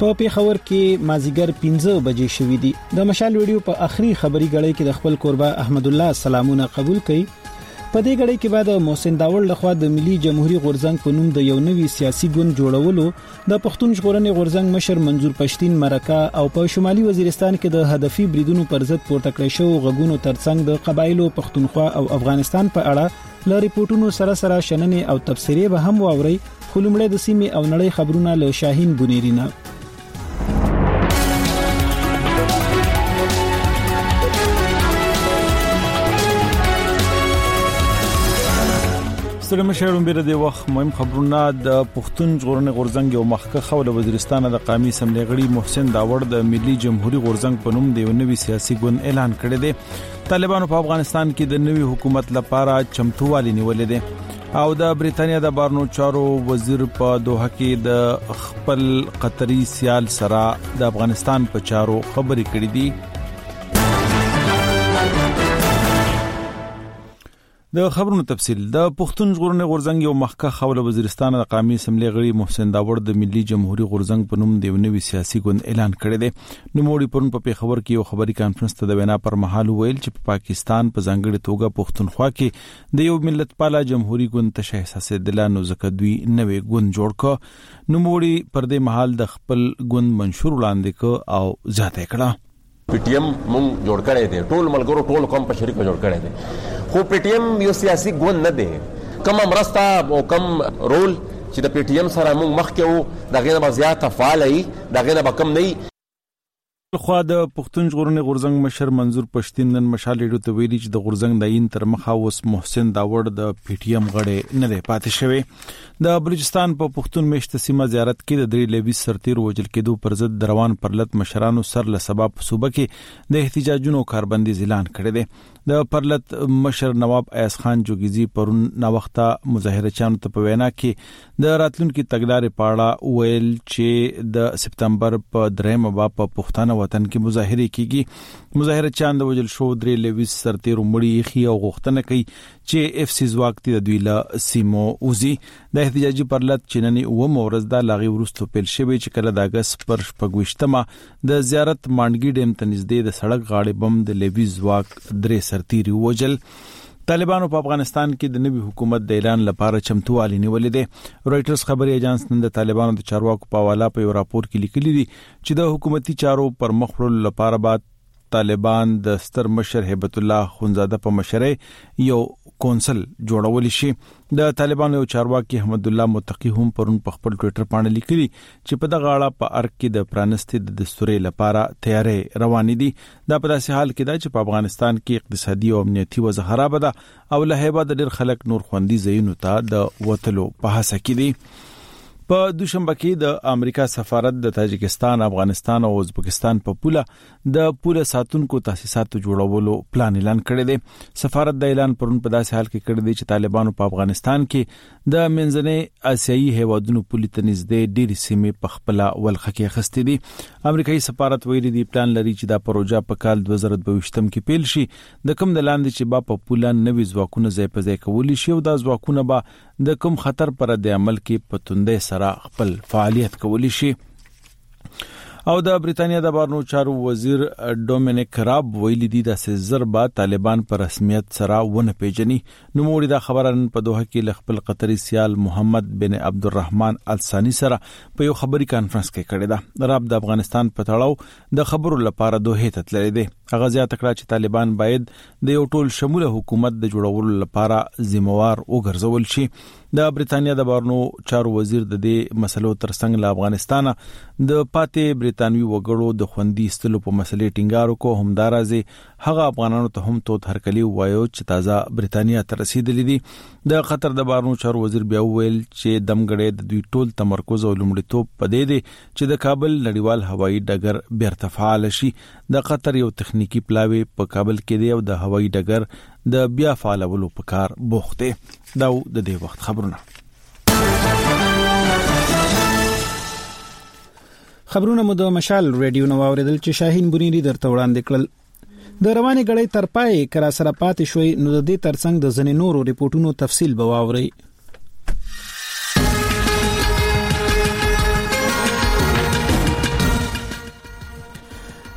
په پیښور کې مازیګر 15 بجې شوې دي. د مشال ویډیو په اخري خبري غړې کې د خپل قربا احمد الله سلامونه قبول کړي. په دې غړې کې بعد محسن داوړ لخوا د ملي جمهوریت غورزنګ په نوم د یو نوي سیاسي ګوند جوړولو د پښتون ژغورنې غورزنګ مشر منظور پښتين مرکه او په شمالي وزیرستان کې د هدفي بریدونو پر ضد پورته کړی شو غږونو ترڅنګ د قبایلو پښتونخوا او افغانستان په اړه ل ریپورتونو سره شننې او تبصرې به هم واوري. خو لومړی د سیمې او نړۍ خبرونه له شاهین بنيرینه. ستړي مشرون بیره دی وخت مهم خبرونه. د پښتون ژغورنې غورزنګ یو مخکخ ول وزیرستان د قومي اسمبلی غړي محسن داوړ د ملي جمهوریت غورزنګ په نوم د یو نوي سیاسي ګوند اعلان کړی دی. طالبانو په افغانستان کې د نوي حکومت لپاره چمتووالی نیولې ده او د بریتانیا د بارنو چارو وزیر په دوحه کې د خپل قطري سیال سره د افغانستان په چارو خبرې کړې دي. د خبرونو تفصیل. د پښتون ژغورنې غورزنګ یو مخکخ ول وزیرستان د قومي اسمبلی غړي محسن داوړ د ملي جمهوریت غورزنګ په نوم د یو نوي سیاسي ګوند اعلان کړی دی. نوموړي پرون په پیښور کې یو خبري کانفرنس ته د وینا پر مهال ویل چې په پاکستان په ځانګړي توګه پښتونخوا کې د یو ملت پاله جمهوریت ګوند ته احساس دلانو زکه دوی نوې ګوند جوړ ک. نوموړي پر دې مهال د خپل ګوند منشور وړاندې ک او ځاته کړه. پی ټی ایم مونږ جوړ کړی دی، ټول ملګرو ټول قوم په شریک جوړ کړی دی. خو پی ټی ایم یو سیاسي ګوند نه دی. کم مرسته او کم رول چې د پی ټی ایم سره مونږ مخکې وو دغه نه زیاته فعال ای، دغه نه کم نه. خو د پښتون ژغورنې غورزنګ مشر منظور پښتين نن مشال ریډیو ته ویلي چې د غورزنګ د عین تر مخه اوس محسن داوړ د پی ټی ایم غړي نه دی پاتې شوی. د بلوچستان په پښتون میشت سیمه زیارت کې د 3 لوي سرتیر وجل کېدو پر ضد د روان پرلط مشرانو سر له سبب په صوبه کې د احتجاجونو کاربندي اعلان کړی دی. د پرلط مشر نواب ایاز خان جوګیزي پرون نا وخته مظاهره چانو ته په وینا کې د راتلونکو تګلارې پاړه ویل چې د سپتمبر په 3 په پښتانه وطن کې مظاهره کیږي. مظاهره چاند وجل شو 3 لوي سرتیر مړی خي او غوښتنه کوي چې اف سی زواک ته د دوی له سیمو اوزي. د احتجاجي پرلط چنني و مورز د لاغي ورستو پیل شوی چې کله د اگست پر 28مه د زیارت مانډګي ډیم ته نږدې د سړک غاړې بم د لوي زواک 3 سرتیر وجل. طالبانو په افغانستان کې د نوي حکومت د اعلان لپاره چمتووالی نیولې ده. رويټرز خبري ایجنس نن د طالبانو د چارواکو په حواله په یو راپور کې لیکلي دي چې د حکومتي چارو پر مخ وړلو لپاره بعد طالبان د ستر مشر هیبت الله خونزاده په مشرۍ یو کونسل جوړول شي. د طالبانو یو چارواکي احمد الله متقی هم پرون په خپل ټوئیټر باندې لیکلي چې په دغه اړه په ارګ کې د پرانستې د دستوري لپاره تیارې روانې دي. دا په داسې حال کې ده چې په افغانستان کې اقتصادي او امنیتي وضع خراب ده او له هیبه د ډېر خلک نور خوندي ځایونو ته د وټلو په هڅه کې دي. په دوشنبه کې د امریکا سفارت د تاجکستان، افغانستان او ازبکستان په پوله د پوله ساتونکو تاسیساتو جوړولو پلان اعلان کړی دی. سفارت د اعلان پرون په داسې حال کې کړی دی چې طالبانو په افغانستان کې د منځنۍ اسیایي هیوادونو پولي ته نږدې ډېری سیمې په خپل ولخه کې اخیستې دي. امریکایي سفارت ویلي دی پلان لري چې دا پروژه په کال 2022 کې پیل شي. د کوم د لاندې چې په پوله نوي ځواکونه ځای په ځای کولی شي او دا ځواکونه به د کوم خطر پر د عمل کې په توندې سره خپل فعالیت کولی شي. او د بریتانیا د بارنو چارو وزیر ډومینیک راب ویلي دي د سزربا طالبان پر رسمیت سره ونه پیژني. نو موري دا خبره په دوحه کې ل خپل قطري سیال محمد بن عبدالرحمن الثاني سره په یو خبري کانفرنس کې کړی دا. راب د افغانستان په تړاو د خبرو لپاره دوحه ته تللی دی. هغه زیاته کړه چې طالبان باید د یو ټول شموله حکومت د جوړولو لپاره ذمہوار وګرځول شي. د بریتانیا د بارنو چارو وزیر د دې مسلو ترڅنګ له افغانستان د پاتې بریتانوي وګړو د خوندي استلو په مسلې ټینګار وکړ. همدارازه هغه افغانانو ته هم توت هرکلی وایو چې تازه بریتانیا ته رسیدلې دي. د قطر د بارنو چارو وزیر بیا ویل چې دمګړې د دوی ټول تمرکز او لومړیتوب پدې دي چې د کابل نړیوال هوایي ډګر بیرته فعال شي. د قطر یو تخنیکی پلاوی په کابل کې دی او د هوایي ډګر د بیا فعالولو په کار بوخت دی. دا د دې وخت خبرونه مو د مشال ریډیو نو اوریدل چې شاهین بنيري درته وړاندې کړل. د رواني غړې تر پای کرا سره پاتې شوي نو د دې ترڅنګ د ځنې نورو ریپورتونو تفصیل به واوري.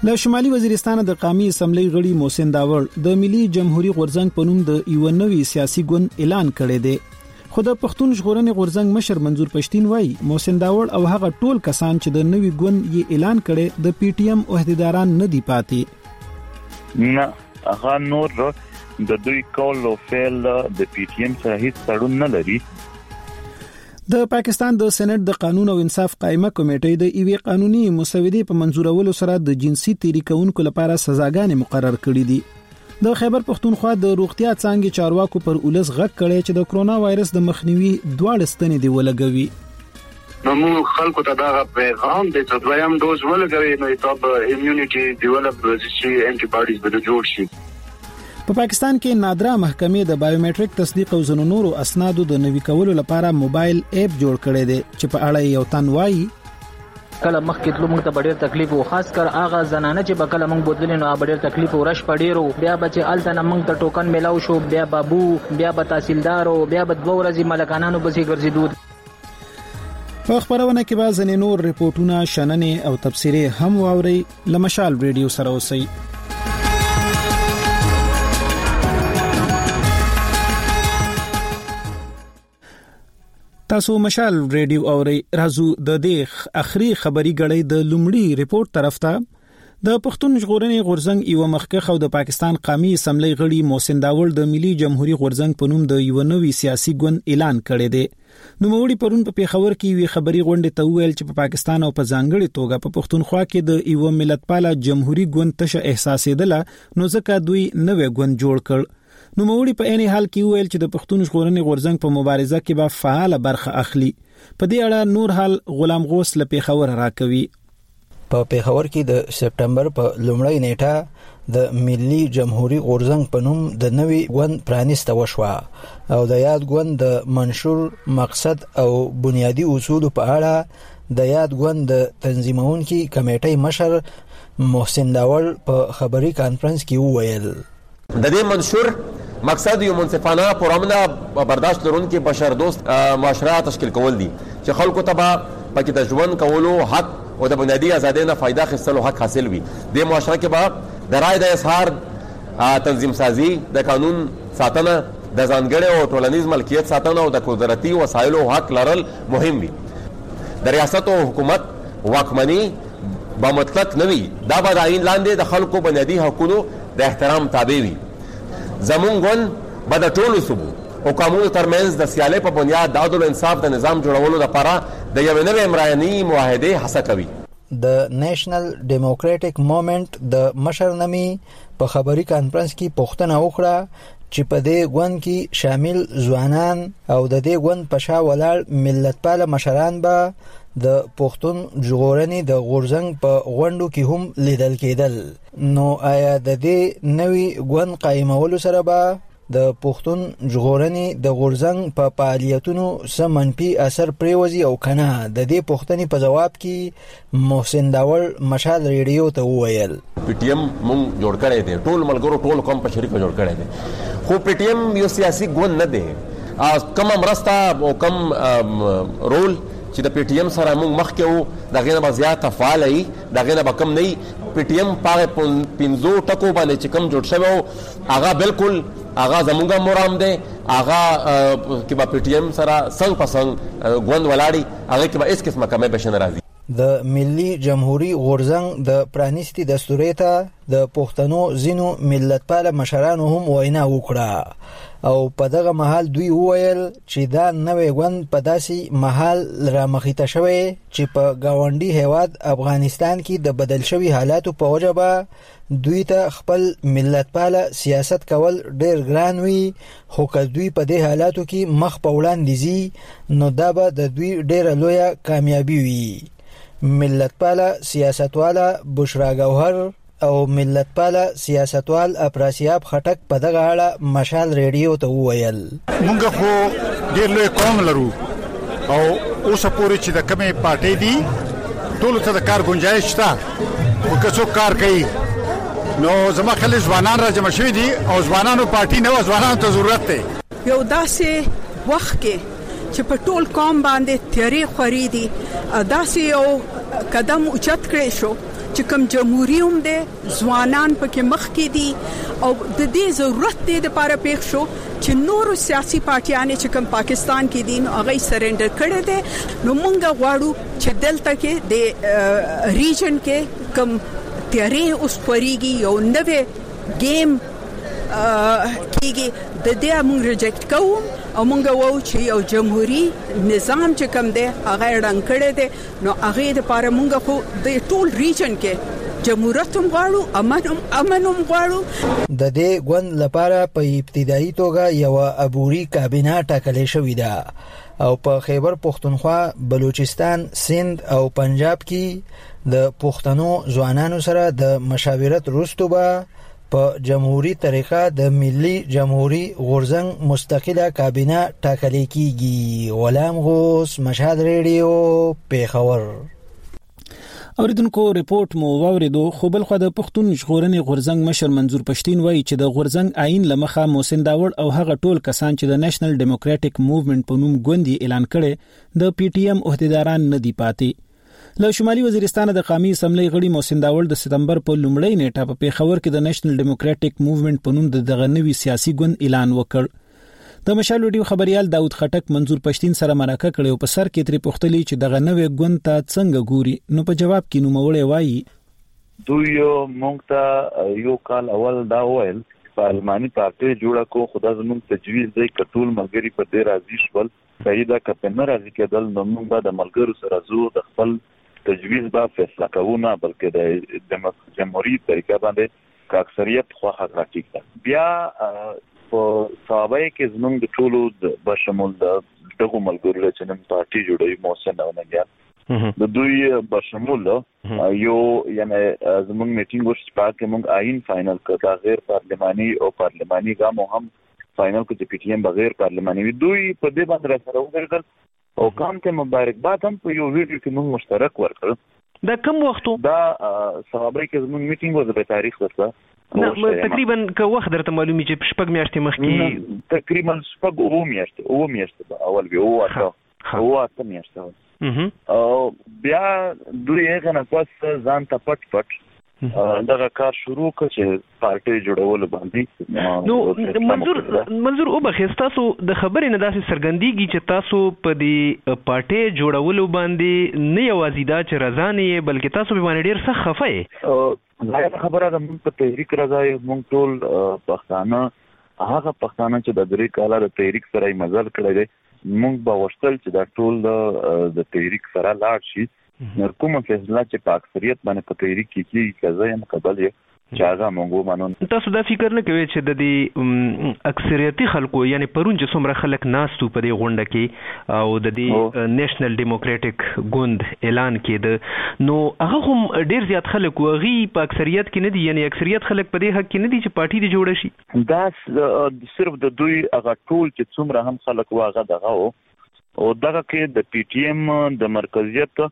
له شمالي وزیرستان د قومي اسمبلی غړي محسن داوړ د ملي جمهوریت غورځنګ په نوم د یو نوي سیاسي ګوند اعلان کړی دی. خو د پښتون ژغورنې غورځنګ مشر منظور پښتين وایي محسن داوړ او هغه ټول کسان چې د نوي ګوند یې اعلان کړي د پی ټی ایم عہدیداران نه دي پاتې. نه هغه نور د دوی کول او فعل د پی ټی ایم سره هیڅ تړون نه لري. د پاکستان د سېنات د قانون او انصاف قائمه کمیټې د ایوي قانوني مسودې په منزورولو سره د جنسي تیری کوونکو لپاره سزاګانې مقرر کړې دي. د خیبر پښتونخوا د روغتیا څانګې چارواکو پر اولس غږ کړی چې د کرونا وایرس د مخنیوي دواړه ستنې دی ولګوي. نو موږ خلکو ته دا پیغام دی چې دویم ډوز ولګوي نو تاسو ایمیونټي ډیولپ شي انټي باډیز به جوړ شي. په پاکستان کې نادره محکمې د بایومټریک تصدیق او ځینو نورو اسنادو د نوي کولو لپاره موبایل اپ جوړ کړی دی چې په اړه یو تن وایي کله مخکې تلو موږ ته ډېر تکلیف او خاص کر هغه زنانه چې به کله موږ بوتلې نو ډېر تکلیف او رش پډېرو بیا به چې الته نه موږ ته ټوکن ملاو شو بیا بابو بیا به تحصیلدار او بیا به 2 ورځې ملکانانو بسې ګرځېدو. په خبرونه کې به ځینې نور ریپورتونه شننې او تفسیرې هم واوري. لمشال ریډیو سره اوسئ. تاسو مشال ریډیو اوري. راځو د دې اخري خبري غړي د لومړي ریپورت طرف ته. د پښتون ژغورنې غورځنګ یو مخکخ او د پاکستان قومي اسمبلی غړي محسن داوړ د ملي جمهوریت غورځنګ په نوم د یو نوي سیاسي ګوند اعلان کړی دی. نو موړي پرون په پیښور کې وی خبري غونډه ته ویل چې په پاکستان او په ځانګړي توګه په پښتونخوا کې د یو ملتپاله جمهوریت ګوند تشه احساسېدله نو ځکه دوی نوې ګوند جوړ کړ. نو موړي په عین حال کې ویل چې د پښتون ژغورنې غورځنګ په مبارزه کې به فعال برخه اخلي. په دې اړه نور حال غلام غوث له پیښور راکوي. په پیښور کې د سپټمبر په لومړۍ نیټه د ملي جمهوریت غورځنګ په نوم د نوي ګوند پرانیسته وشوه او د یاد ګوند د منشور مقصد او بنیادی اصول په اړه د یاد ګوند د تنظیمونکو کمیټې مشر محسن داوړ په خبري کانفرنس کې وویل د دې منشور مقصد یو منصفانه پرامنه برداشت لرونکي بشر دوست معاشره تشکیل کول دي چې خلکو ته پکې د ژوند کولو حق او د بنیادی ازادۍ نه فائدہ اخیستلو حق حاصل وي. د معاشره کې به د رای د اظهار تنظیم سازي د قانون ساتنه د ځانګړي او ټولنیز ملکیت ساتنه او د قدرتي وسایلو حق لرل مهم وي. د ریاست او حکومت واکمني با مطلق نوي دا به د عین لاندې د خلکو بنیادی حقوقو د احترام تابع وي. زمونږ ګوند به د ټولو صوبو او قومونو ترمنځ د سیالۍ په بنیاد د عدل او انصاف د نظام جوړولو لپاره د یوې نوې عمراني معاهدې هڅه کوي. د نېشنل ډیموکراټک موومېنټ د مشر نامي په خبري کانفرنس کې پوښتنه وکړه چې په دې ګوند کې شامل ځوانان او د دې ګوند په شا ولاړ ملتپاله مشران به د پښتون ژغورنې د غورځنګ په غونډو کې هم لیدل کېدل. نو آیا د دې نوي ګوند قائمولو سره به د پښتون ژغورنې د غورځنګ په فعالیتونو څه منفي اثر پریوزي او کنه؟ د دې پوښتنې په جواب کې محسن داوړ مشال ریډیو ته وویل پی ټی ایم مونږ جوړ کړی دی، ټول ملګرو ټول قوم په شریکه جوړ کړی دی، خو پی ټی ایم یو سیاسي ګوند نه دی. کم مرسته او کم رول چې د پی ټی ایم سره موږ مخکې وو د هغې نه به زیاته فعاله وي، د هغې نه به کم نه وي. پی ټی ایم په هغې 5 ټکو باندې چې کم جوړ شوی و هغه بالکل هغه زمونږ مرام دی، هغه کې به پی ټی ایم سره څنګ په څنګ ګوند ولاړي، هغې کې به هېڅ قسمه کمی به نه راځي. د ملي جمهوریت غورځنګ د پرانیستي دستورې ته د پښتنو ځینو ملتپاله مشرانو هم وینا وکړه او په دغه مهال دوی وویل چې دا نوې ګوند په داسې مهال رامخته شوی چې په ګاونډي هیواد افغانستان کې د بدل شوي حالاتو په وجه به دوی ته خپل ملتپاله سیاست کول ډیر ګران وي، خو که دوی په دې حالاتو کې مخ په وړاندې ځي نو دا به د دوی ډیره لویه کامیابي وي. ملتپاله سیاستواله بشرا گوهر او ملتپاله سیاستوال افراسیاب خټک په دغه اړه مشال ریډیو ته وویل مونږ خو ډیر لوی قوم لرو او اوس پورې چې د کومې پارټۍ دي ټول ته د کار گنجائش شته، خو که څوک کار کوي نو زما خلک ځوانان را جمع شوي دي او ځوانانو پارټي نه ځوانانو ته ضرورت دی. یو داسې وخت کې چې په ټول قوم باندې تیری خوري دي، داسې یو قدم اوچت کړی شو چې کوم جمهوریت هم دی ځوانان پکې مخ کې دي او د دې ضرورت دی د لپاره پېښ شو چې نور سیاسي پارټیانې چې کوم پاکستان کې دي نو هغه سرندر کړي دي نو مونږ غواړو چې دلته کې د ریجن کې کوم تیارې اوس پرېږي یو نوې گیم کېږي د دې موږ ریجکټ کوو او موږ وایو چې یو جمهوریت نظام چې کوم دی هغه رنګ کړی دی نو هغه د لپاره موږ خو د ټول ریجن کې جمهوریت هم غواړو امن هم غواړو د دې ګوند لپاره په ابتدایي توګه یو عبوري کابینه ټاکلې شوې ده او په خیبر پختونخوا بلوچستان سند او پنجاب کې د پښتنو ځوانانو سره د مشاورت وروسته به په جمهوریت طریقه د ملي جمهوریت غورځنګ مستقله کابینه ټاکلې کیږي. غلام غوث، مشهد ریډیو، پیښور. اوریدونکو ریپورت مو واوریدو. خو بل خو د پښتون ژغورنې غورځنګ مشر منظور پښتین وایي چې د غورځنګ آئین لمخه محسن داوړ او هغه ټول کسان چې د نېشنل ډیموکراټک موومېنټ په نوم ګوندي اعلان کړي د پی ټی ایم عہدیداران نه دی پاتې. له شمالي وزیرستان د قومي اسمبلی غړي محسن داوړ د سپتمبر په لومړۍ نیټه په پیښور کې د نېشنل ډیموکراټک موومېنټ په نوم دغه نوي سیاسي ګوند اعلان وکړ. د مشال ویډیو خبريال داود خټک منظور پښتین سره مرکه کړې او په سر کې تری پوښتلې چې دغه نوې ګوند ته څنګه ګوري. نو په جواب کې نوموړی وایي دوی مونږ ته یو کال اول دا ویل پارلماني پارټي جوړه کو خدا زموږ تجویز دی کټول ملګری په دې راضي شول پیدا کپنه راضي کېدل نو موږ د ملګرو سره زو د خپل تجویز با فیصله کوو نه بلکې د جمهوریت طریقه باندې کا اکثریت خو حق راټیک بیا په صحابه کې زموږ د ټولو د بشمول دغه ملګرو چې نن پارټي جوړوي محسن او نګیا د دوی بشمول یو یعنی زموږ میټینګ وشو چې موږ آئین فائنل کړه غیر پارلماني او پارلماني ګامو هم فائنل کو چې پی ټی ایم بغیر پارلماني دوی په دې باندې سره وګرځل او کام ته مبارکباد هم په یو ویډیو کې موږ مشترک ورکړ. دا کوم وختو دا صحابه کې زموږ میټینګ و د تاریخ ورته تقریبا که وخت درته معلومي چې شپږ میاشتې مخکې تقریبا شپږ او میاشتې اول به او اته میاشتې او بیا دوی هغه نه پس ځان ته پټ دغه کار شروع کړ چې پارټي جوړول باندې نو منظور او بخښتاسو د خبرې نه داسې سرګندېږي چې تاسو په دې پارټي جوړولو باندې نه یوازې دا چې رضا نه یې بلکې تاسو به باندې ډیر سخت خفه یې. دا خبره ده موږ په تحریک رضا یې موږ ټول پښتانه هغه پښتانه چې د درې کاله د تحریک سره یې مزل کړی دی موږ به غوښتل چې دا ټول د تحریک سره لاړ شي کومه فیصله چې په اکثریت باندې په تحریک کې کیږي کزه یې مقبل یې چې هغه موږ مانون. تاسو دا فکر نه کوئ چې د دې اکثریتي خلکو یعنی پرون چې څومره خلک ناستو په دې غونډه کې او د دې نېشنل ډیموکراټک ګوند اعلان کړي نو هغه هم ډیر زیات خلک وغي په اکثریت کې نه دي یعنی اکثریت خلک په دې حق کې نه دي چې پارټي دې جوړه شي. دا صرف د دوی هغه ټول چې څومره هم خلک واغه دغه او دغه کې د پی ټی ایم د مرکزیت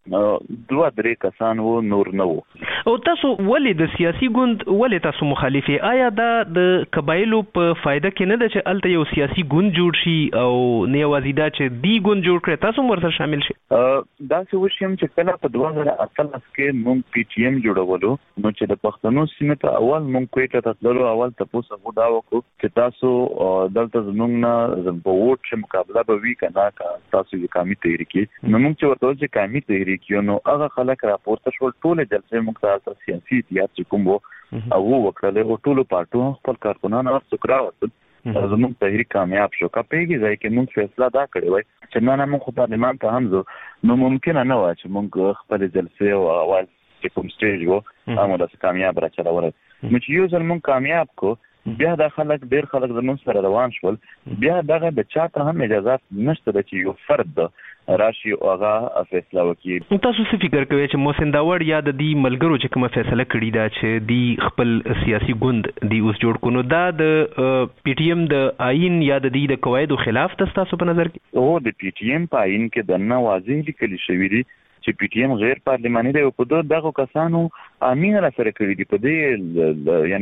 دوه درې کسان وو نور نه وو. او تاسو ولې د سیاسي ګوند ولې تاسو مخالفي آیا دا د قبایلو په فائدہ کې نه ده چې الته یو سیاسي ګوند جوړ شي او نه یوازې دا چې دی ګوند جوړ کړي تاسو ورسره شامل شئ؟ دا څه وشیم چې کله په 2018 کې موږ پی ټی ایم جوړولو نو چې د پښتنو سیمه ته اول موږ کوټه ته تللو اول تاسو غوډا وکړو چې تاسو دلته زموږ نه په ووټ چې مقابله به وی کنه تاسو یې کمی تحریک نو موږ چې ورته چې کمی تحریک نو هغه خلک راپورته شول ټول جلسې موږ ته سیاسي اتحاد چې کوم وو او وکړل او ټول پارټو خپل کارکونان څوکرا ورته زموږ تحریک کامیاب شو کپېږي ځکه چې موږ فیصله دا کړې وای چې نه موږ پارلمان ته هم زو نو ممکن نه و چې موږ خپل جلسې او اول چې کوم سټیج وو هغه د کامیاب را چلول نو چې یو ځل موږ کامیاب کو بیا د خلک ډیر خلک زموږ سره روان شول بیا دغه د چاته هم اجازه نشته چې یو فرد راشي او هغه فیصله وکړي. تاسو څه فکر کوئ چې محسن داوړ یا د دې ملګرو چې کومه فیصله کړې ده چې دی خپل سیاسي ګوند دی اوس جوړ کونو دا د پی ټی ایم د آئین یا د دې د قواعدو خلاف تاسو په نظر کې؟ او د پی ټی ایم په آئین کې د نه واضح لیکل شوی دی چې پی ټی ایم غیر پارلماني دی او په دغه کسانو امین را سره کړی دی په دې یعنی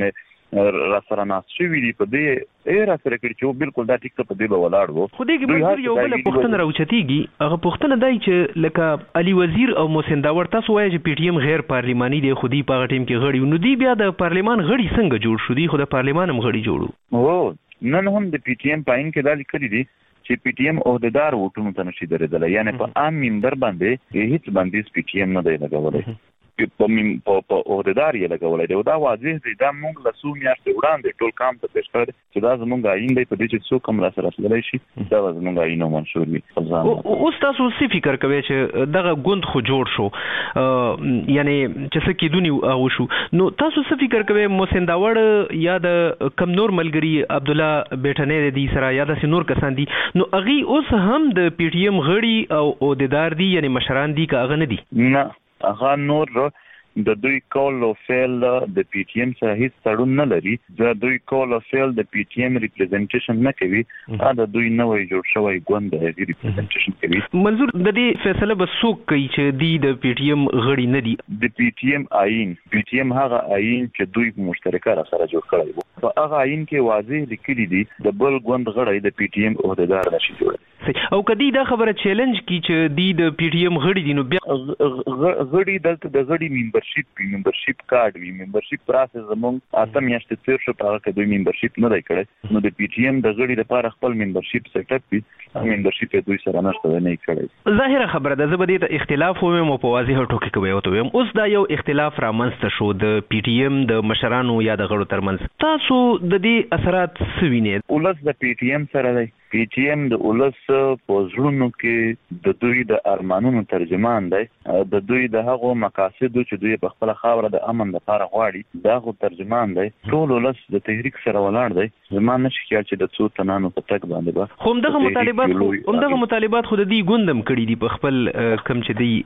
را سره ناس شوی دی په دې را سره کړی چې بالکل دا ټیک په دې به ولاړ وو. خو دې کې منظور یو بل پښتنه راوچتيږي، هغه پښتنه دای چې لکه علي وزیر او محسن داور تاسو وایي چې پی ټی ایم غیر پارلیماني دی، خو دې په ټیم کې غړي نو دی بیا د پارلیمان غړي څنګه جوړ شو؟ دی خو د پارلیمان هم غړي جوړو. هو نن هم د پی ټی ایم پاین کې دا لیکلي دي چې پی ټی ایم عہدیدار وټونو ته نشي درېدلی، یعنی په عام ممبر باندې هیڅ باندې پی ټی ایم نه دی لګولی، په عہدیدار یې لګولی دی. دا واضح دی، دا موږ له څو میاشتې وړاندې ټول کام ته پیش کړی چې دا زموږ آئین دی، په دې چې څوک هم راسره رسېدلی شي دا به زموږ آئین او منشور وي. اوس تاسو څه فکر کوئ چې دغه ګوند خو جوړ شو، یعنی چې څه کېدونی هغه شو، نو تاسو څه فکر کوئ محسن داوړ یا د کم نور ملګري عبد الله بیٹنې دی سره یا د نور کسان دي، نو هغه اوس هم د پی ټی ایم غړي او عہدیدار دي، یعنی مشران دي که هغه نه دي؟ نه، هغه نور د دوی کول او فعل د پی ټی ایم سره هیڅ تړون نه لري، د دوی کول او فعل د پی ټی ایم ریپرزنټیشن نه کوي، دا دوی نوې جوړ شوی ګوند دی ریپرزنټیشن کوي. منظور د دې فیصله به څوک کوي چې دی د پی ټی ایم غړي نه دي؟ د پی ټی ایم آئین، پی ټی ایم هغه آئین چې دوی مشترکه را سره جوړ کړی وو، په هغه آئین کې واضح لیکلي دي د بل ګوند غړي د پی ټی ایم عہدیدار نشي جوړولی. او کدی دا خبره چیلنج کی چې دی د پی ټی ایم غړي دي، نو بیا غړي دلته د غړي ممبرشپ کارت وی، ممبرشپ پروسس زموږ اته میاشتې تیر شو، هغه کې دوی ممبرشپ نه دی کړی، نو د پی ټی ایم د غړي لپاره خپل ممبرشپ سیټ اپ وی، ممبرشپ دوی سره نشته نه کړی. ظاهره خبره ده، زبدي ته اختلاف ومه په واضح ټوکی کوي او ته اوس دا یو اختلاف را منځته شو د پی ټی ایم د مشرانو یا د غړو ترمنځ، تاسو د دې اثرات څه وینئ؟ ولس د پی ټی ایم سره دی، پی ټی ایم د ولس په زړونو کې د دوی د ارمانونو ترجمان دی، د دوی د هغو مقاصدو چې دوی په خپل خاوره د امن لپاره غواړي دا هغو ترجمان دی. ټول ولس د تحریک سره ولاړ دی. زما نشي خیال چې د څو تنانو په تک باندې به خو همدغه مطالبات خو د دې ګوندم کړي دي په خپل کم چې دی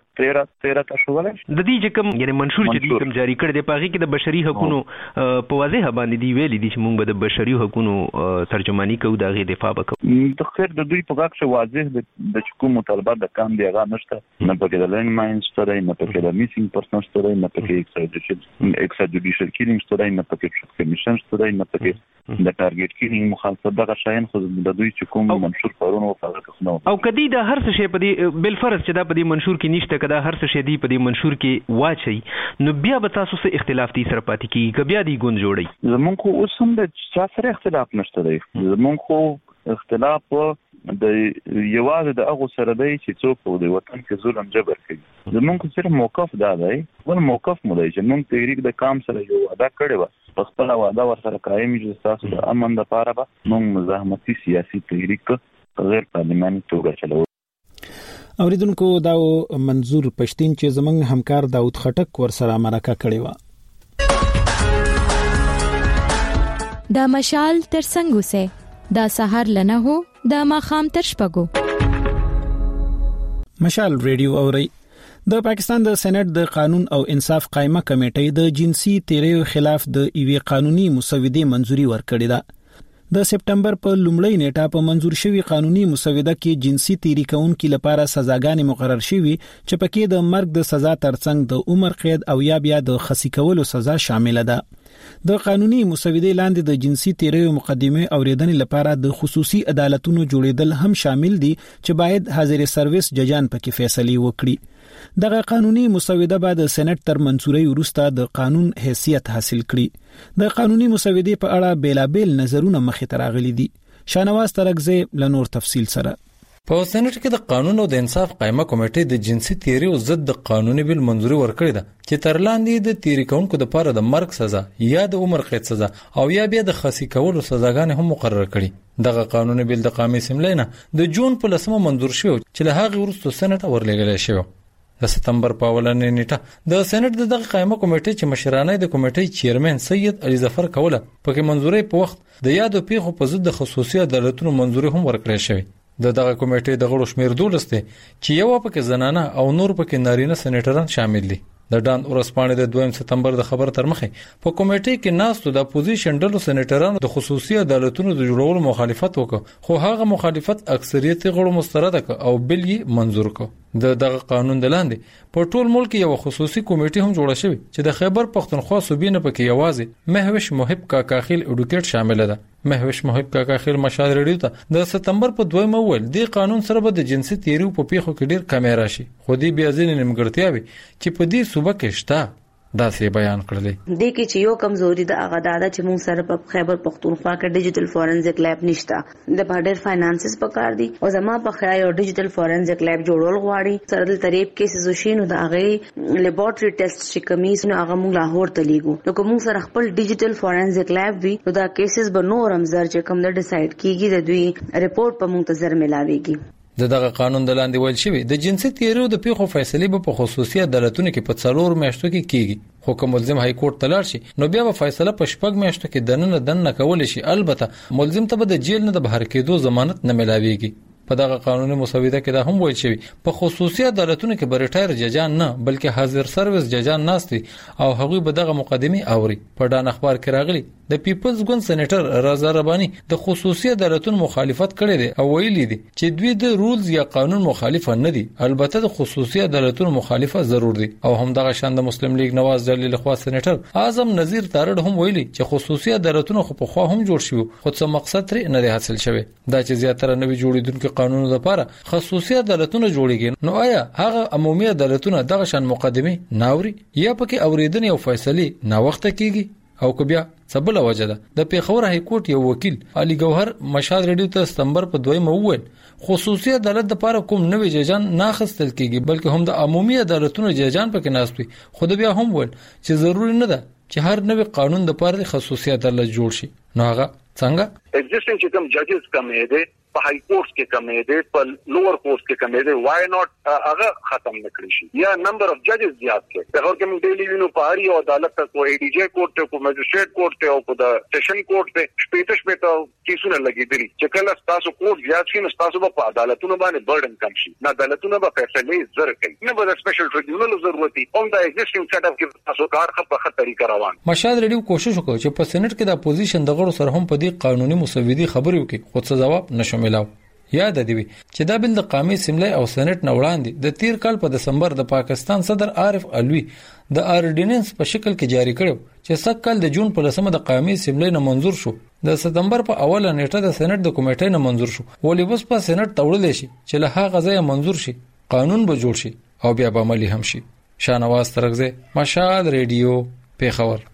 13 تشولای د دې چې کم یعنی منشور چې دی کم جاری کړی دی په هغه کې د بشري حقوقو په واضح باندې دی ویلي دي چې موږ به د بشري حقوقو ترجمانی کوو، د هغې دفاع وکړو. د خیر د دوی په غاښ شو واضح د کوم مطالبات د کام دی هغه نشته، نه پکې د لینډ ماینز شته، نه پکې د میسینګ پرسن شته، نه پکې ایکسټراجوډیشل کیلینګ شته، نه پکې ټروت کمیشن شته، نه پکې د ټارګټ کیلینګ مخالفت دغه شاین خو د دوی چې کوم منشور پرونه وکړه نو او کدی د هر څه شی په دې بل فرض چې دا په دې منشور کې نشته، کدا هر څه شی دی په دې منشور کې واچي، نو بیا به تاسو سره اختلاف دي سره پاتې کیږي که بیا دی ګوند جوړي؟ زمونږ خو اوس هم د چا سره اختلاف نشته دی، زمونږ خو اختلاف د یوازې د هغو سره دی چې څوک په دې وطن کې ظلم جبر کوي. زمونږ صرف موقف دا دی، ول موقف مو دی چې موږ تحریک د کام سره یو وعده کړې وه، په خپله وعده ورسره قایم یو چې ستاسو د امن لپاره به موږ مزاحمتي سیاسي تحریک په غیر پارلماني توګه چلوو. اوریدونکو دا منظور پښتين چې زمنګ همکار داود خټک ورسره مرکه کړې و. دا مشال تر څنګه سه دا سحر لنه هو دا ماخام تر شپګو. مشال ریډیو اوري. د پاکستان د سېنات د قانون او انصاف قائمه کمیټې د جنسي تیریو خلاف د ایوي قانوني مسودې منځوري ورکړې ده. د سپټمبر په لومړۍ نیټه په منځور شوی قانوني مسوده کې جنسي تیری کوونکو لپاره سزاګانې مقرر شوي چې پکې د مرګ د سزا ترڅنګ د عمر قید او یا بیا د خصي کولو سزا شامل ده. د قانوني مسودې لاندې د جنسي تیریو مقدمه اوریدنې لپاره د خصوصي عدالتونو جوړیدل هم شامل دي چې باید حاضر سرویس ججان پکې فیصله وکړي. دغه قانوني مسوده بعد د سېنات تر منځوري وروسته د قانون حیثیت حاصل کړي. د قانوني مسودې په اړه بیلابل نظرونه مخې ته راغلي دي. شانواز ترکزه لنور تفصیل سره. په سېنات کې د قانون او د انصاف قائمه کمیټې د جنسي تیریو ضد د قانوني بیل منځوري ورکړې ده چې تر لاندې د تیری کوونکو لپاره د مرګ سزا یا د عمر قید سزا او یا بیا د خصي کولو سزاګانې هم مقرر کړي. دغه قانوني بیل د قامې سیملې نه د جون په 10 منظور شو چې له هغه وروسته سېنات ورلېږل شو. د سپتمبر په اولنۍ نیټه د سېنات دغه قائمه کمیټې چې مشرانه د کمیټې چیرمن سید علي ظفر کوله پکې منځوري په وخت د یادو پیښو په ضد د خصوصي عدالتونو منځوري هم ورکړل شوی. دغه کمیټې د غړو شمیر 12 دي چې یو پکې زنانه او نور پکې نارینه سېنیټران شامل دي. د ډان ورسپانې د 2 سپتمبر د خبر تر مخه په کمیټې کې ناستو د اپوزیشن ډلو سېنیټرانو د خصوصي عدالتونو د جوړولو مخالفت وکړ، خو هغه مخالفت اکثریت غړو مسترد کړ او بل یې منزور کړ. دغه قانون د لاندې په ټول ملک یو خصوصي کمیټه هم جوړه شوې چې د خیبر پختونخوا صوبې نه پکې یوازې مهوش محب کاکاخیل اډوکیټ شامل ده. مهوش محب کاکاخیل مشال ریډیو ته د سپتمبر په 2 ول د قانون سره به د جنسي تیریو په پیښو کې ډیر کمی راشي، خو دې بیا ځینې نیمګړتیاوي چې په دې صوبه کې شته دا سی بیان کړل. د کې چې یو کمزوري د هغه دادا چې موږ سره په خیبر پختونخوا کې ډیجیټل فورنزیک لیب نشته، د بهډر فاینانسز پکار دي او زما په خیال یو ډیجیټل فورنزیک لیب جوړول غواړي. سره د تریب کیسز وشینو د هغه لیبارټری ټیسټ چې کمیس نو هغه موږ لاهور ته لیګو، نو کوم سره خپل ډیجیټل فورنزیک لیب وی نو دا کیسز به نور هم زر چې کوم د ډیسایډ کیږي د دوی ریپورت په منتظر ملاويږي. دغه قانون د لاندې ویل شوی د جنسي تیریو د پیښو فیصله په خصوصي عدالتونو کې په 4 میاشتو کې کیږي، خو کوم ملزم های کورټ ته لاړ شي نو بیا به فیصله په 6 میاشتو کې دنه کول شي. البته ملزم ته به د جیل نه د بهر کېدو ضمانت نه ملاويږي. په دغه قانوني مسوده کې دا هم ویل شوی په خصوصي عدالتونو کې به ریټایر ججان نه بلکې حاضر سرویس ججان ناستي او هغوی به دغه مقدمه اوري. په ډان اخبار کې راغلي د پیپلز ګوند سېنیټر رضا ربانی د خصوصي عدالتونو مخالفت کړی دی او ویلي دي چې دوی د رولز یا قانون مخالف نه دي، البته د خصوصي عدالتونو مخالفت ضرور دي. او هم دغه شان د مسلم لیگ نواز جلیل خوا سېنیټر اعظم نذیر تارړ هم ویلي چې خصوصي عدالتونو خو په خوا هم جوړ شوی، خو څه مقصد ترې نه دی حاصل شوی. دا چې زیاتره نوي جوړیدونکو قانونونو لپاره خصوصي عدالتونو جوړیږي، نو آیا هغه عمومي عدالتونه دغه شان مقدمه ناوري یا پکې اوریدنې او فیصله نا وخت کیږي؟ او که بیا سبله وجه ده. د پیښور های کورټ یو وکیل علي ګوهر مشال ریډیو ته سپتمبر په 2 وویل خصوصي عدالت د لپاره کوم نوې ججان نه خستل کیږي بلکې هم د عمومي عدالتونو ججان پکې ناستوي. خو بیا هم ویل چې ضروری نه ده چې هر نوې قانون د لپاره خصوصي عدالت جوړ شي. نو هغه څنګه ایگزیسټینګ چې کوم ججز کمې دي په های کورټ کې کمې دي په لوور کورټ کې کمې دي، وای ناٹ هغه ختم نکړي شي یا نمبر اف ججز زیات کړي. دغه کوم ډیلی وینو په هر یو عدالت ته کو ای ډی جی کورټ ته کو مجسټریټ کورټ ته او کو د سیشن کورټ ته شپېته کیسونه لګیدلي چې کله تاسو کورټ زیات شي نو تاسو په عدالتونو باندې برډن کم شي، نه عدالتونو به فیصله زر کوي، نه به سپیشل ټریبیونل ضرورت وي. هم د ایگزیسټینګ سیټ اپ کې تاسو کار په خپله طریقه روان. مشال ریډیو کوشش وکړ چې په سېنات کې د اپوزیشن د غړو سره هم په دې قانوني مسودې خبرې وکړي، خو څه جواب نشو ملاو. یاد دی چې دا بل د قومي اسمبلی او سېنات نه وړاندې د تیر کال په دسمبر د پاکستان صدر عارف علوي د آرډیننس په شکل کې جاری کړو چې سږ کال د جون په 10 د قومي اسمبلی نه منزور شو. د سپتمبر په اوله نیټه د سېنات د کمیټې نه منزور شو، ولې بس په سېنات تړل شي چې له هغه ځای منزور شي، قانون به جوړ شي او بیا به عملی هم شي. شانواز ترغزه، مشال ریډیو، پیښور.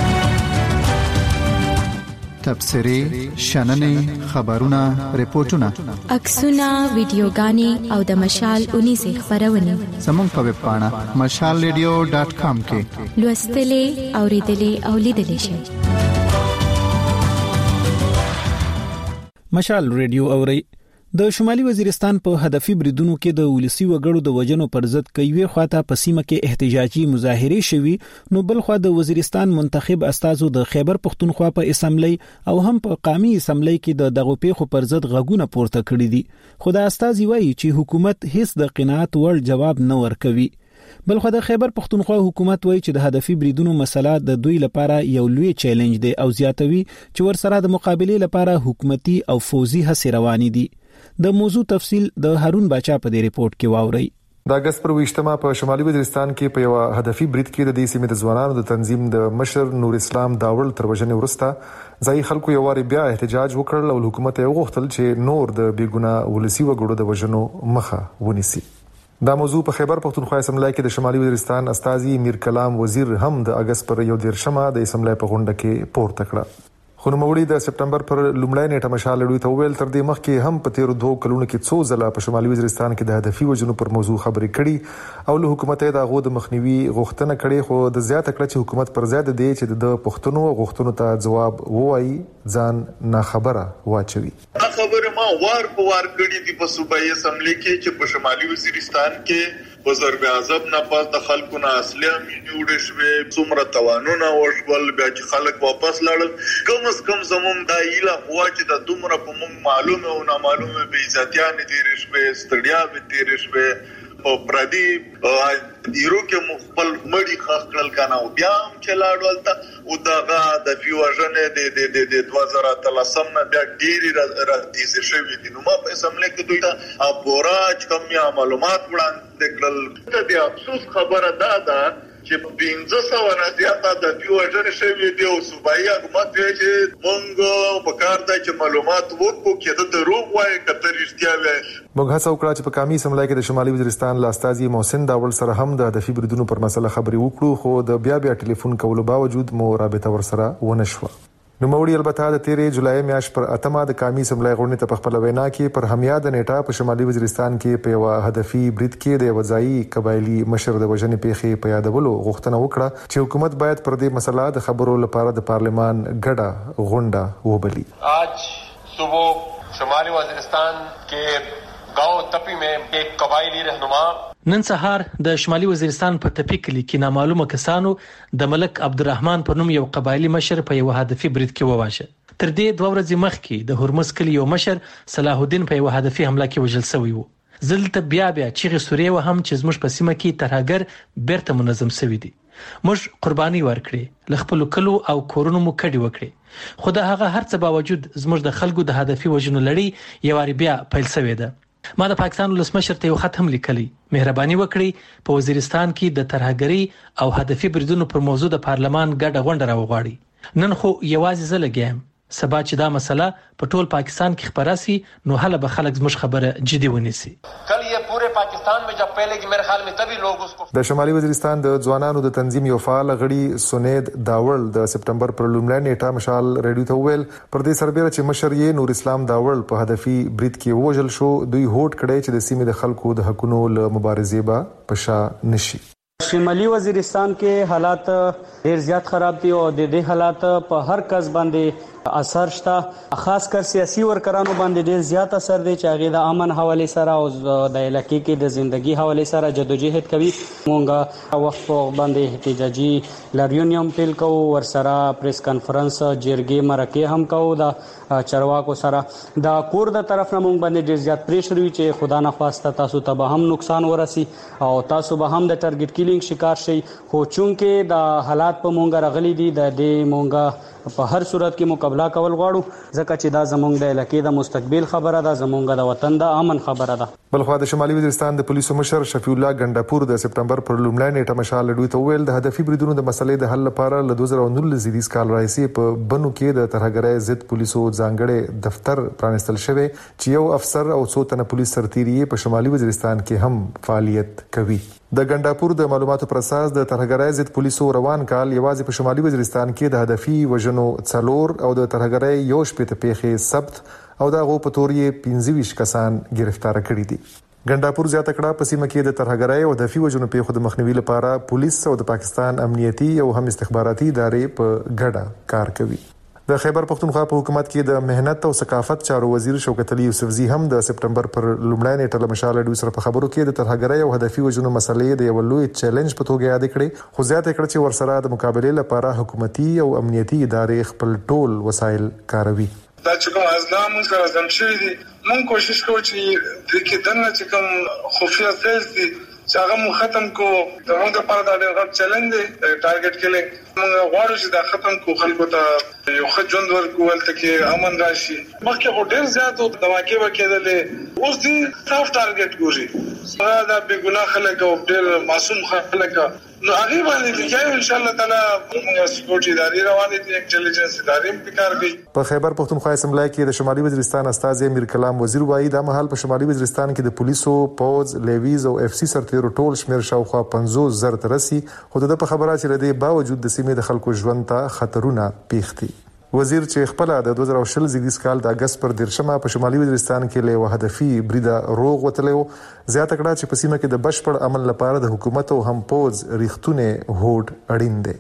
تبصرې، شننې، خبرونه، ریپورتونه، عکسونه، ویډیوګانې او د مشال 19 خبرونه زموږ په ویب پاڼه mashalradio.com کې لوستلې، اوریدلې او لیدلې شئ. مشال ریډیو اوري. د شمالي وزیرستان په هدفي بریدونو کې د ولسی وګړو د وجنو پر ضد کوي خواته په سیمه کې احتجاجي مظاهره شوي، نو بل خو د وزیرستان منتخب استازو د خیبر پختونخوا په اسمبلی او هم په قومي اسمبلی کې دغه پیښو پر ضد غږونه پورته کړی دي، خو د استازي وایي چې حکومت هیڅ د قناعت وړ جواب نه ورکوي. بل خو د خیبر پختونخوا حکومت وایي چې د هدفي بریدونو مسله د دوی لپاره یو لوی چیلنج دی او زیاتوي چې ورسره د مقابله لپاره حکومتي او فوزي هڅې روانې دي. د موضوع تفصیل د هارون باچا په دې ریپورت کې واوري. د اگست پر 20 په شمالي وزیرستان کې په یو هدفي برید کې د دې سیمې د ځوانانو د تنظیم د مشر نور اسلام داول تر وژنې وروسته ځای خلکو یو واری بیا احتجاج وکړل او حکومت یې غوښتل چې نور د بیګونه ولسی وګړو د وژنو مخه ونیسي. دا موضوع په خیبر پختونخوا اسمبلی کې د شمالي وزیرستان استازي میر کلام وزیر هم د اگست پر 11 د اسمبلی په غونډه کې پورته کړه. خو نوموړي د سپتمبر پر لومړۍ نیټه مشال ریډیو ته ویل تر دې مخکې هم په تیر 2 کلونو کې څو ځله په شمالي وزیرستان کې د هدفي وژنو پر موضوع خبرې کړي او له حکومت یې د غو د مخنیوي غوښتنه کړې، خو د زیاته کړه چې حکومت پر ځای دی چې د پښتنو غوښتنو ته جواب ووایي ځان نه خبره واچوي. خبره ما وار په وار کړې دي په صوبایي اسمبلی کې چې په شمالي وزیرستان کې وزیر اعظم نه پاس د خلکو نه اصلي امنیتي وړ شوې، څومره توانونه وشول، بیا چې خلک واپس لاړل. کم از کم زموږ دا ایله هوا چې د دومره په موږ معلومه او نامعلومه بې عزتیانې تېرې شوې، ستړیا به تېرې شوې، په پردي ایرو کې مخبل مړی خاص کړل او بیا هم چلاړول تا او دغه د فیوژن د 2013 نه بیا ډیری راتیز شوی دي. نو ما په اسمبلی کې دوی ته ابوراج کم یا معلومات وړاندې کړل. د افسوس خبره ده چې 1500 نه زیاته د فیوژن شوی دی او صوبایي حکومت چې مونږ په کار دی چې معلومات وکړو چې د دروغ وایي کته رښتیا وایي. موږ هڅه وکړه چې په قومي اسمبلی کې د شمالي وزیرستان لاستازي محسن داول سره هم د هدفي بریدونو پر مسله خبري وکړو، خو د بیا ټلیفون کولو باوجود مو رابطه ورسره ونه شوه. نو موري البته د 13 جولای میاشت پر اتمه د قومي اسمبلی غونډې ته په خپل وینا کې پر همیا د نیټه په شمالي وزیرستان کې په یو هدفي برید کې د وځایي قبایلی مشر د وژنې پیښې په یادولو غوښتنه وکړه چې حکومت باید پر دې مسله د خبرو لپاره د پارلمان ګډه غونډه وبلي. आज सुबह شمالي वजीरिस्तान के गांव तपी में एक कबायली रहनुमा نن سهار د شمالي وزیرستان په تپی کلی کې نامعلومه کسانو د ملک عبدالرحمن په نوم یو قبایلی مشر په یو هدفي برید کې وواژه. تر دې 2 ورځې مخکې د هرمز کلی یو مشر صلاح الدین په یو هدفي حمله کې وژل شوی و. زلته بیا چیغې سورې و هم چې زموږ په سیمه کې ترهګر بیرته منظم شوی دی. موږ قرباني ورکړې، ل خپل کلو او کورونو مو کډي وکړي، خو د هغه هرڅه باوجود زموږ د خلکو د هدفي وژنو لړۍ یو واری بیا پیل شوې ده. ما د پاکستان ولسمشر ته یو خط هم لیکلی، مهرباني وکړئ په وزیرستان کې د ترهګری او هدفي بریدونو پر موضوع د پارلمان ګډه غونډه راوغواړي. نن خو یوازې زه لګیم، سبا چې دا مسله په ټول پاکستان کې خبره سي نو هله به خلک زموږ خبره جدي ونیسي. کل یہ پورے پاکستان میں جب پہلے کہ میرے خیال میں تبھی لوگ اس کو د شمالي وزیرستان د ځوانانو د تنظیم یو فعال غړي سونید داول د سپټمبر پر لومړۍ نیټه مشال ریډیو ته ویل پر دې سربېره چې مشر یې نور اسلام داول په هدفي برید کې وژل شو، دوی هوډ کړی چې د سیمې د خلکو د حقونو له مبارزې به پشا نشي. شمالي وزیرستان کې حالات ډیر زیات خراب دي او د دې حالات په هر کس باندې اثر شته، خاص کر سیاسي ورکرانو باندې ډیر زیات اثر دی چې هغه د امن حواله سره او د علاقې کې د ژوندۍ حواله سره جدوجہد کوي. مونږه وخت په باندې احتجاجي لاریونیم پیل کوو، ور سره پریس کانفرنس جرګې مرکه هم کوو د چرواکو سره. د کور د طرف نه مونږ باندې ډیر زیات پریشر وی چې خدا نه خواسته تاسو ته به هم نقصان ورسي او تاسو به هم د ټارګټ کیلینګ شکار شي. خو چونکه د حالات په مونږ راغلي دي د دې مونږه په هر صورت کې مقابله کول غواړو، ځکه چې دا زمونږ د علاقې د مستقبل خبره ده، زمونږ د وطن د امن خبره ده. بلخوا د شمالي وزیرستان د پولیسو مشر شفیع الله ګنداپور د سپټمبر پر لومړۍ نیټه مشال ریډیو ته ویل د هدفي بریدونو د مسلې د حل لپاره له 2019 کال راځي په بنو کې د ترهګرۍ ضد پولیسو ځانګړي دفتر پرانستل شوی چې یو افسر او څو تنه پولیس سرتیري په شمالي وزیرستان کې هم فعالیت کوي. د ګنداپور د معلوماتو پر اساس د ترهګرۍ ضد پولیسو روان کال یوازې په شمالي وزیرستان کې د هدفي وژنو 4 او د ترهګرۍ یو شپږ پیښې ثبت او د غو په تور یې 25 کسان گرفتار کړي دي. ګنداپور زیاته کړه په سیمه کې د ترهګرۍ او هدفي وژنو پیښو د مخنیوي لپاره پولیس او د پاکستان امنیتي او هم استخباراتي ادارې په ګډه کار کوي. د خیبر پختونخوا په حکومت کې د مهنت او ثقافت چارو وزیر شوکت علي یوسفزي هم د سپټمبر پر لومړۍ نیټه له مشال ډیو سره په خبرو کې د ترهګرۍ او هدفي وژنو مسلې د یو لوی چیلنج په توګه یاد کړې، خو زیاته کړه چې ورسره د مقابلې لپاره حکومتي او امنیتي ادارې خپل ټول وسایل کاروي. دا چې کوم ازلام سره زم شوی دي، مونږ کوشش کوو چې د کې دنه چې کوم خفیه سیل دي چې هغه مو ختم کو. زموږ لپاره دا ډېر غټ چیلنج دی ټارګټ کیلینګ. موږ غواړو چې دا ختم کو، خلکو ته یو ښه ژوند ورکړو، ولته کې امن راشي. مخکې خو ډېر زیات دواکې وکېدلې، اوس دي صاف ټارګټ ګوري. هغه دا بې ګناه خلک او ډېر معصوم خلک نو هغه باندې لګي ان شاء الله تعالی موږ سکیورټي ادارې روانې دي، انټيليجنس ادارې هم کار کوي. په خیبر پختونخوا اسمبلی کې د شمالي وزیرستان استاذ امیر کلام وزیر وایي د مهال په شمالي وزیرستان کې د پولیسو، پوز، لیویز او اف سي سرتیرو ټول شمیر شاوخوا 50,000 ته رسي، خو د په خبره چې لدی باوجود د سیمې د خلکو ژوند ته خطرونه پیښ دي. وزیر چې خپل د 2020 کال د اگست پر 13 په شمالي وزیرستان کې له هدفي بریده روغ وتلو زیاته کړه چې په سیمه کې د بشپړ عمل لپاره د حکومت او هم پوز ریښتونه هوډ اړین دي.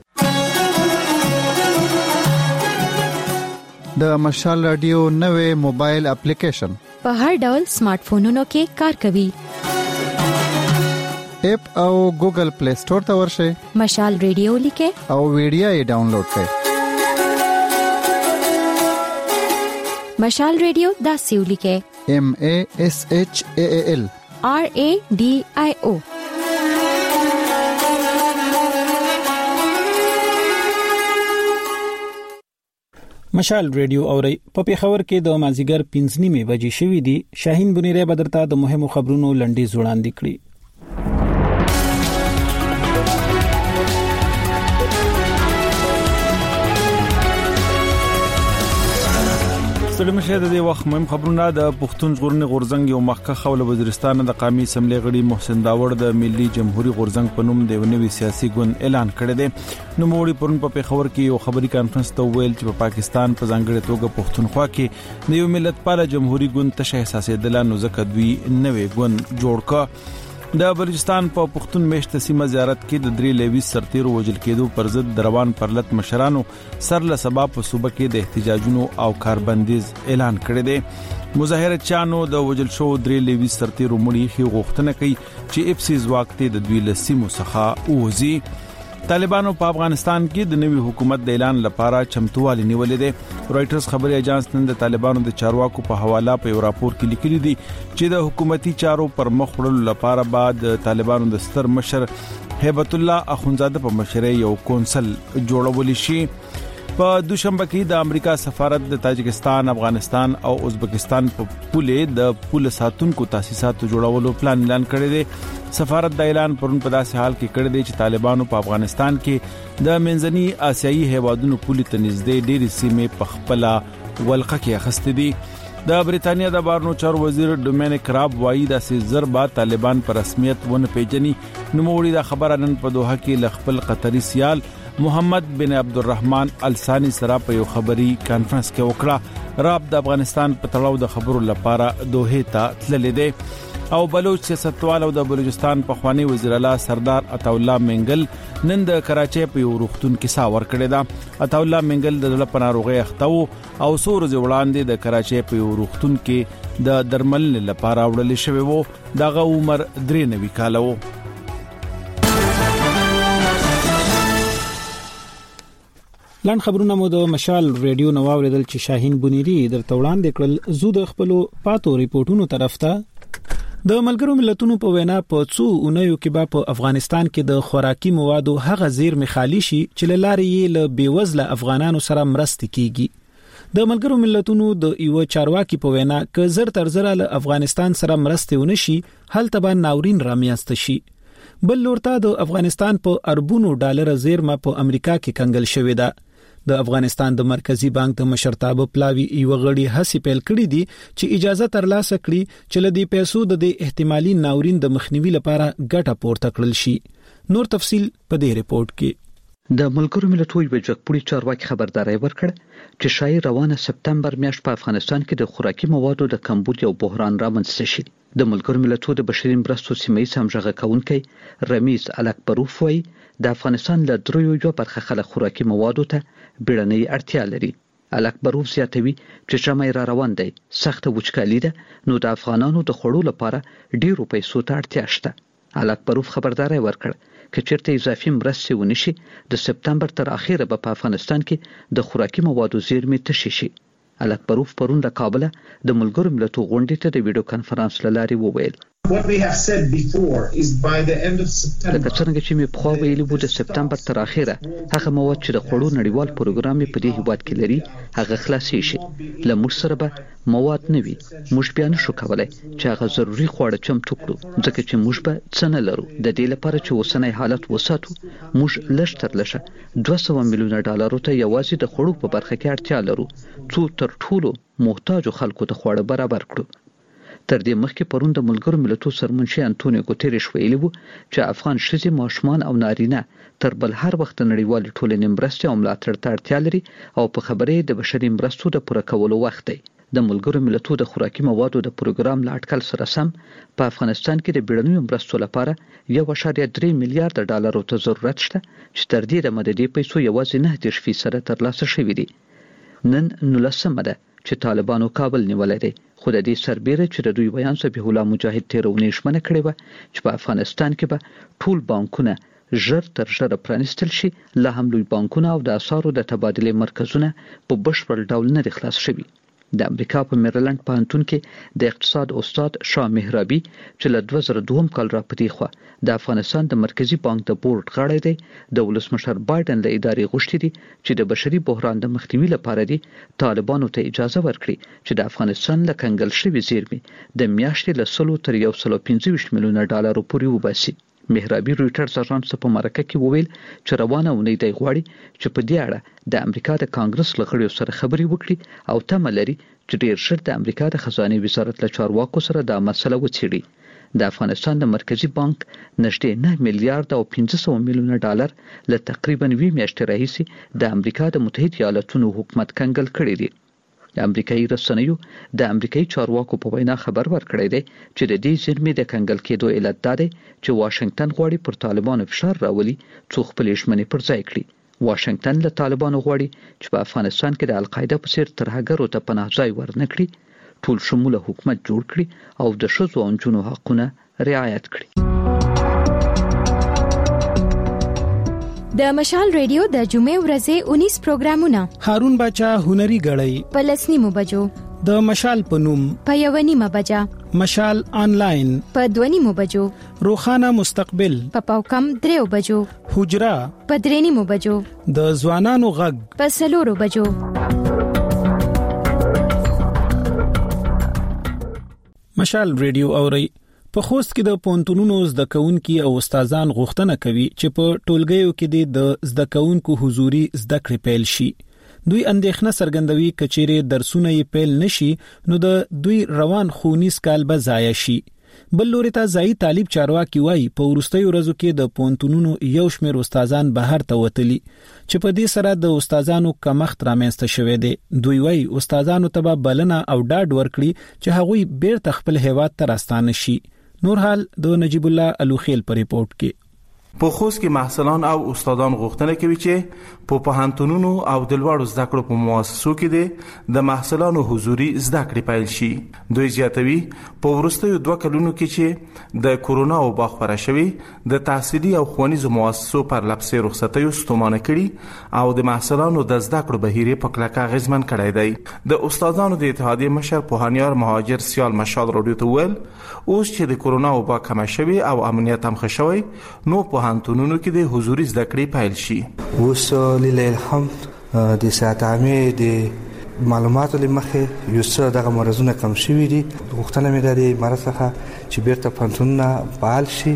د مشال رادیو نوې موبایل اپلیکیشن په هر ډول سمارټ فونونو کې کار کوي. اپ او ګوګل پلی سٹور ته ورشئ، مشال ریډیو لیکه او ویډیو یې ډاونلوډ کړئ. مشال ریډیو دا سیو لیکه MASHAAL RADIO. مشال ریډیو اوري په پیښور کې د مازیګر 5:30 بجې شوې دي. شاهین بنيره بدرته د مهمو خبرونو لنډي وړاندې کړي. سلام شه د وخت مهم خبرونه. د پښتون ژغورنې غورځنګ یو مخکښ خول وزیرستان د قومي اسمبلی غړي محسن داوړ د ملي جمهوریت غورځنګ په نوم د نوي سیاسي ګوند اعلان کړی دی. نو موړي پرون په پیښور کې یو خبري کانفرنس ته ویل چې په پاکستان په ځانګړي توګه پښتونخوا کې د یو ملت پاله جمهوریت ګوند تشه احساسېدل نو ځکه دوی نوې ګوند جوړ کړ. د بلوچستان په پښتون میشته سیمه زیارت کې د 3 لوي سرتیرو وژل کېدو پر ضد روان پرلط مشرانو سر له سبب په صوبه کې د احتجاجونو او کاربندیز اعلان کړی دی. مظاهره چانو د وژل شو 3 لوي سرتیرو مړي خي غوښتنه کوي چې اپسی ځواک ته د دوی لسیمو څخه اوزي. طالبانو په افغانستان کې د نوي حکومت د اعلان لپاره چمتووالی نیولې ده. رائټرز خبري اژانس نن د طالبانو د چارواکو په حواله په یو راپور کې لیکلي دي چې د حکومتي چارو پر مخ وړلو لپاره بعد طالبانو د ستر مشر هیبت الله اخونزاده په مشرۍ یو کونسل جوړول شي. په دوشنبه کې د امریکا سفارت د تاجکستان، افغانستان او ازبکستان په پوله د پوله ساتونکو تاسیساتو جوړولو پلان اعلان کړی دی. سفارت د اعلان پرون په داسې حال کې کړی دی چې طالبانو په افغانستان کې د منځني آسیایي هیوادونو پوله ته نږدې ډېری سیمې په خپل ولقه کې اخستې دي. د بریتانیا د بهرنیو چارو وزیر ډومینیک راب وایي د سزربا طالبان په رسمیت ونه پیژني. نوموړي دا خبره نن په دوحه کې ل خپل قطري سیال محمد بن عبدالرحمن الثانی سره په یو خبري کانفرنس کې وکړه. راب د افغانستان په تړاو د خبرو لپاره دوحه ته تللی دی. او بلوچ سیاستوال او د بلوچستان په خوانی وزیر اعلی سردار عطا الله منګل نن د کراچۍ په یو روغتون کې ساور کړی دا. عطا الله منګل د دله پناروغي اختو او سور ز وړاندې د کراچۍ په یو روغتون کې د درمل لپاره وړل شوی وو. دغه عمر 93 کال وو. لاند خبرونه مو د مشال ریډیو نو اوریدل چې شاهین بنيري درته وړاندې کړل. زو د خپل پاتو ریپورتونو طرف ته د ملګرو ملتونو په وینا په څو اونیو کې په افغانستان کې د خوراکي موادو هغه زیرمې خالی شي چې لارې یې له بیوزله افغانانو سره مرسته کیږي. د ملګرو ملتونو د یو چارواکي په وینا ک زر تر زر له افغانستان سره مرسته ونشي هل تبا ناورین رامیاست شي. بل لورته د افغانستان په اربونو ډالر زیرمه په امریکا کې کنګل شوې ده. د افغانستان د مرکزی بانک د مشرتابه پلاوی یو غړي هڅې پیل کړې دي چې اجازه ترلاسه کړي چې لدی پیسو د احتمالي ناورین د مخنیوي لپاره ګټه پورته کړل شي. نور تفصيل په دې ریپورت کې. د ملګرو ملتونو یو جګپوړي چارواکي خبرداري ورکړ چې شاید روانه سپتمبر میاشت په افغانستان کې د خوراکي موادو د کمبود یو بحران رامنځته شي. د ملګرو ملتونو د بشري مرستو سیمې سمجغه کونکي رمیز الکبروف وایي د افغانستان له دریو یو برخه خلک خوراکي موادو ته بیړنۍ اړتیا لري. الکبروف زیاتوي چې شمه را روان دی سخت وچکالي ده نو د افغانانو د خوړو لپاره ډیرو پیسو ته اړتیا شته. الکبروف خبرداري ورکړ چې چیرته اضافي مرستې ونشي د سپتمبر تر اخره په افغانستان کې د خوراکي موادو زیرمې تشي شي. الکبروف پرون د کابل د ملګرو ملتونو غونډې ته د ویډیو کانفرنس لاري وویل What we have said before is by the end of September. لکه څنګه چې مې په خو ویلي وو د سپتمبر تر اخره هغه مواد چې د خوړو نړیوال پروګرام په دې هیواد کې لري هغه خلاصي شي. لمر سره به مواد نه وي. موږ بیان شو کولای چې هغه ضروري خواړه چمتو کړو ځکه چې موږ به څه نه لرو. د دې لپاره چې اوسنۍ حالت وساتو موږ لږ تر لږه $200 میلیونه ته یوازې د خوړو په برخه کې اړتیا لرو څو تر ټولو محتاجو خلکو ته خواړه برابر کړو. تر دې مخکې پرون د ملګرو ملتونو سرمنشي انټونیو ګوتریش ویلي وو چې افغان ښځې ماشومان او نارینه تر بل هر وخت نړیوال ټولنې مرستې او ملاتړ ته اړتیا لري او په خبرې د بشري مرستو د پوره کولو وخت دی. د ملګرو ملتونو د خوراکي موادو د پروګرام لا اټکل سره سم په افغانستان کې د بیړنیو مرستو لپاره $1.3 میلیارډ ته ضرورت شته چې تر دې د مددي پیسو یوازې 9% ترلاسه شوي دي. نن 19 ده چې طالبانو کابل نیولای دي خو د دې سربېره چې د دوی بیان صبیح الله مجاهد تیرونې شمنه کړې و چې په افغانستان کې به ټول بانکونه ژر تر ژره پرانستل شي لا هم لوی بانکونه او د اسعارو د تبادلې مرکزونه په بشپړ ډول نه خلاص شوي. د امریکا په میرلند پوهنتون کې د اقتصاد استاد شاه مهرابي چې له 2002 کال راپدې خو د افغانستان د مرکزی بانک د بورډ غړی دی د ولسمشر بایدن له ادارې غوښتي دي چې د بشري بحران د مخنیوي لپاره دي طالبانو ته اجازه ورکړي چې د افغانستان له کنګل شوی زیرمې د میاشتې له 100 تر 125 میلیونه ډالر پورې وباسي. مهرابي رويټرز اژانس په مرکه کې وویل چې روانه ونې د غواړي چې په دې اړه د امریکا د کانګرس لغړیو سره خبري وکړي او تمه لري چې ډیر ژر د امریکا د خزانه وزارت له چارواکو سره دا مسله وڅېړي. د افغانستان د مرکزی بانک نږدې 9 میلیارډ او 500 میلیونه ډالر له تقریبا 2 میاشتې راهیسې د امریکا د متحده ایالاتونو حکومت کنګل کړی دی. د امریکایي رسنیو د امریکایي چارواکو په وینا خبر ورکړی دی چې د دې زیرمې د کنګل کېدو علت دا دی چې واشنگټن غواړي پر طالبانو فشار راولي څو خپل ژمنې پر ځای کړي. واشنگټن له طالبانو غواړي چې په افغانستان کې د القاعده په څیر ترهګرو ته پناه ځای ورنکړي، ټول شموله حکومت جوړ کړي او د ښځو او نجونو حقونه رعایت کړي. د مشال ریډیو د جمعې ورځې 19 پروګرامونه هارون باچا هنري غړی په لسنیمو بجو، د مشال پنوم په 1 بجا، مشال آنلاین په 2 بجو، روخانه مستقبل په پاوکم 3 بجو، حجرا په 3 بجو، د ځوانانو غږ په 4 بجو. مشال ریډیو اوري په خوست کې د پونتونونو زده کوونکي او استادان غوښتنه کوي چې په ټولګیو کې د زده کوونکو حضوري زده کړې پیل شي. دوی اندېښنه څرګندوي کچېره درسونه یې پیل نشي نو د دوی روان خونیز کال به ضایع شي. بل لوري ته ځای طالب چارواکي وایي په ورستۍ ورځو کې د پونتونونو یو شمېر استادان بهر ته وتلي چې په دې سره د استادانو کمښت رامنځته شوی دی. دوی وایي استادانو ته بلنه او ډاډ ورکړي چې هغوی بیرته خپل هیواد ته راستانه شي. نور حال د نجیب الله الوخیل پر ریپورت کې په خوست کې محصلان او استادان غوښتنه کوي چې په پوهنتونونو او د لوړو زده کړو په مؤسسو کې د محصلانو حضوري زده کړې پیل شي. دوی زیاتوي په وروستیو 2 کلونو کې چې د کورونا وبا خپره شوې د تحصیلي او ښوونیزو مؤسسو پر لپسې رخصتیو ستومانه کړي او د محصلانو د زده کړو بهیر په کلکه اغیزمن کړی دی. د استادانو د اتحادیې مشر پوهانیار مهاجر سیال مشال راډیو ته ویل اوس چې د کورونا وبا کم شوی او امنیت هم ښه شوی نو پوهنتونونو کې د حضوري زده کړې پیل شي. اوس لله الحمد د ساعت عامه د معلوماتو لمخه یو څه دغه مرزونه کم شوي دي. غوښتنه مې د امارت څخه چې بیرته پوهنتونونه فعال شي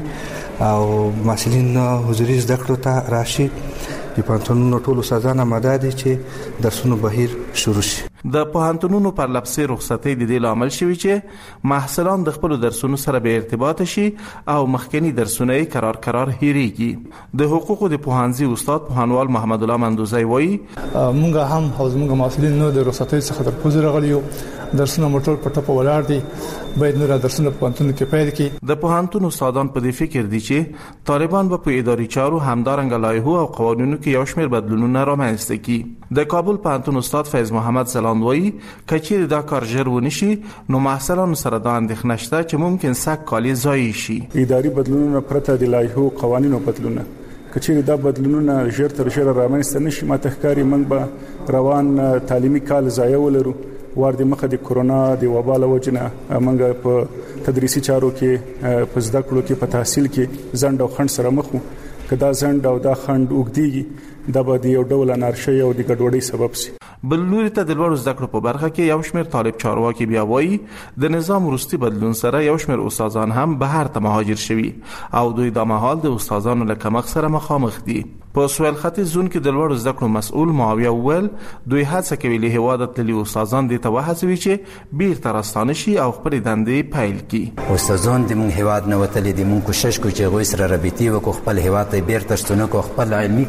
او محصلین حضوري زده کړو ته راشي. د پوهنتونونو ټول استادان آماده دي چې درسونه بهیر شروع شي. د پوهنتونونو پر لپسې رخصتۍ د دې لامل شوی چې محصلان د خپل درسونو سره به ارتباط شي او مخکنی درسونه قرار هېریږي. د حقوقو د پوهنځي استاد پوهنوال محمد الله مندوزی وایي مونږ هم حوزمږه محصلین نو د رخصتۍ څخه در پوزره غلیو درسونه موټر په ټاپه ولاړ دي باید نور درسونه په پوهنتون کې پیل کړي. د پوهنتون استادان په دې فکر دي چې طالبان به په اداري چارو همدارنګه لایحو او قوانینو کې یو شمېر بدلونونه رامنځته کړي. د کابل پوهنتون استاد فیض محمد زلاند وایي کچېرې دا کار ژر ونشي نو محصلانو سره دا اندېښنه شته چې ممکن سږ کال یې ضایع شي. اداري بدلونونه پرته د لایحو قوانینو بدلونه کچېرې دا بدلونونه ژر تر ژره رامنځته نشي ماته ښکاري موږ به روان تعلیمي کال ضایع ولرو. ور د مخه د کورونا د وبا له وجنه موږ په تدریسي چارو کې په زده کړو کې په تحصیل کې ځنډ او خنډ سره مخ وو. کدا ځنډ او دا خنډ وګديږي دا به د یو ډول انارشي او د ګډوډۍ سبب شي. بل لوري ته د لوړو زده کړو په برخه کې یو شمېر طالب چارواکي بیا وایي د نظام وروستي بدلون سره یو شمېر استادان هم بهر ته مهاجر شوي او دوی د مهال د استادانو له کمښت سره مخامخ دي. په سویل ختیځ زون کې د لوړو زده کړو مسؤل معاویه وویل دوی هڅه کوي له هیواده تللي استادان دې ته وهڅوي چې بیرته راستانه شي او خپل دندې پیل کړي. استادان د موږ هیواد نه وتلي دي موږ کوشش کوو چې هغوی سره رابطې وکړو خپل هیواد ته بیرته ستنه کړو خپل علمي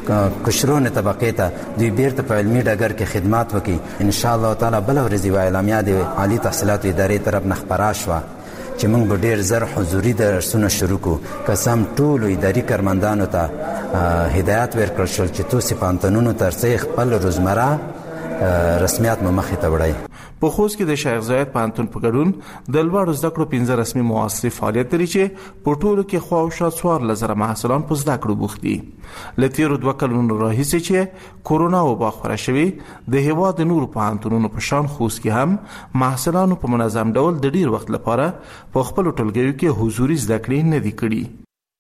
قشرونه طبقې ته دوی بیرته په علمي ډګر کې خدمات وکړي. ان شاء الله تعالی بل ورځ یو اعلامیه د عالی تحصیلاتو ادارې طرف نه خپره شوه چې موږ به ډیر زر حضوري درسونه شروع کړو. قسم ټولو اداري کارمندانو ته هدایت ورکړل شول چې تاسو پوهنتونونو ترڅنګ خپل روزمره رسمیات مخې ته وړئ. په خوست کې د شیخ زاید پوهنتون په ګډون د لوړو زده کړو 15 رسمي مؤسسې فعالیت لري چې په ټولو کې خواوشا 14,000 محصلان په زده کړو بوخت دي. له تیرو 2 کلونو راهیسې چې کورونا وبا خپره شوې د هیواد د نورو پوهنتونونو په شان خوست کې هم محصلانو په منظم ډول د ډیر وخت لپاره په خپل ټولګیو کې حضوري زده کړې نه دي کړې.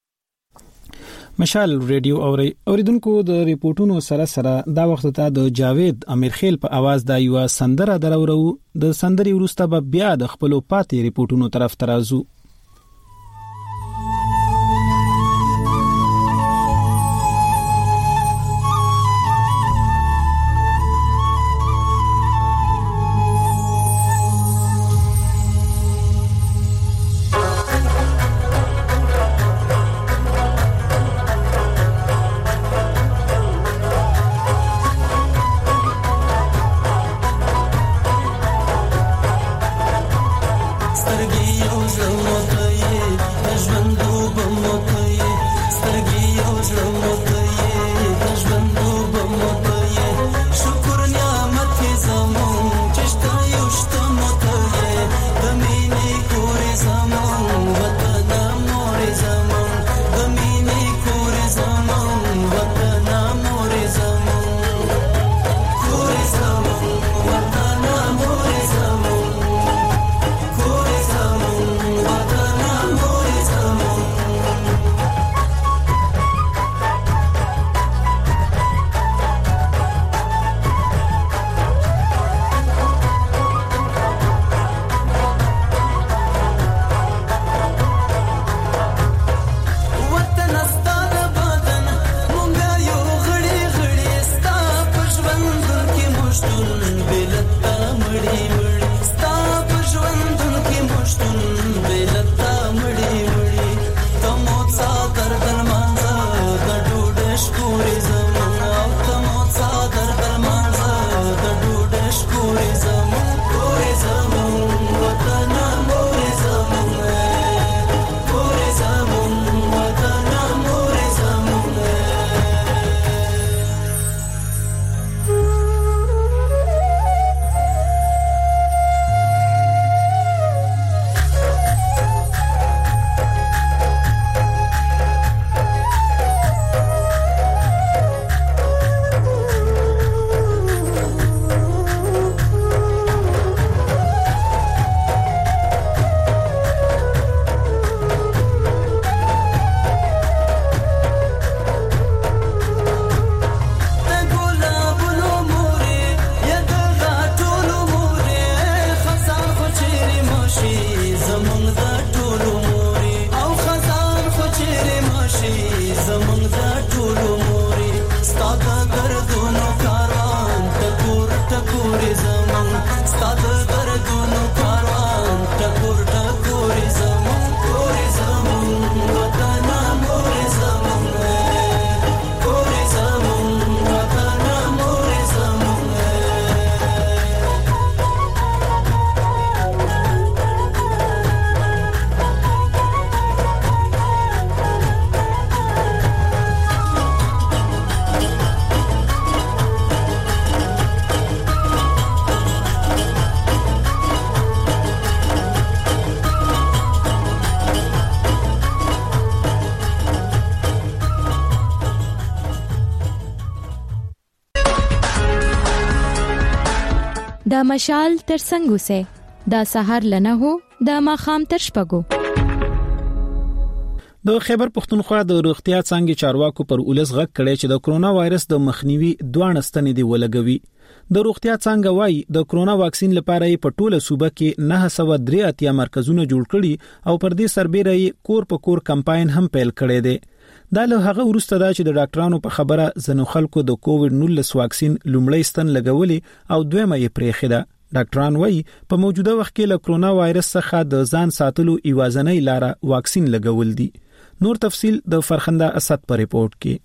مشال ریډیو اوریدونکو د ریپورتونو سره دا وخت ته د جاوید امیرخیل په आवाज د یو سندره درورو د سندري وروسته به بیا د خپل پاتې ریپورتونو طرف ترازو. د مشال تر څنګ اوسه دا سحر لنه هو د ماخام تر شپګو. د خیبر پښتونخوا د روغتیا څنګه چارواکو پر اولس غږ کړي چې د کرونا وایرس د مخنیوي دوه نستنې دی ولګوي. د روغتیا څنګه وایي د کرونا واکسین لپاره په ټوله صوبه کې 983 مرکزونه جوړ کړي او پر دې سربېره کور په کور کمپاین هم پیل کړي دي. دا له هغه وروسته دا چې د ډاکټرانو په خبره زنو خلکو د کووډ 19 واکسین لومړی ستن لګولي او دویمه یې پرېخي ده. ډاکټران وایي په موجوده وخت کې له کرونا وایرس څخه د ځان ساتلو ایوازنۍ لاره واکسین لګول دي. نور تفصیل د فرخنده اسد په ریپورت کې.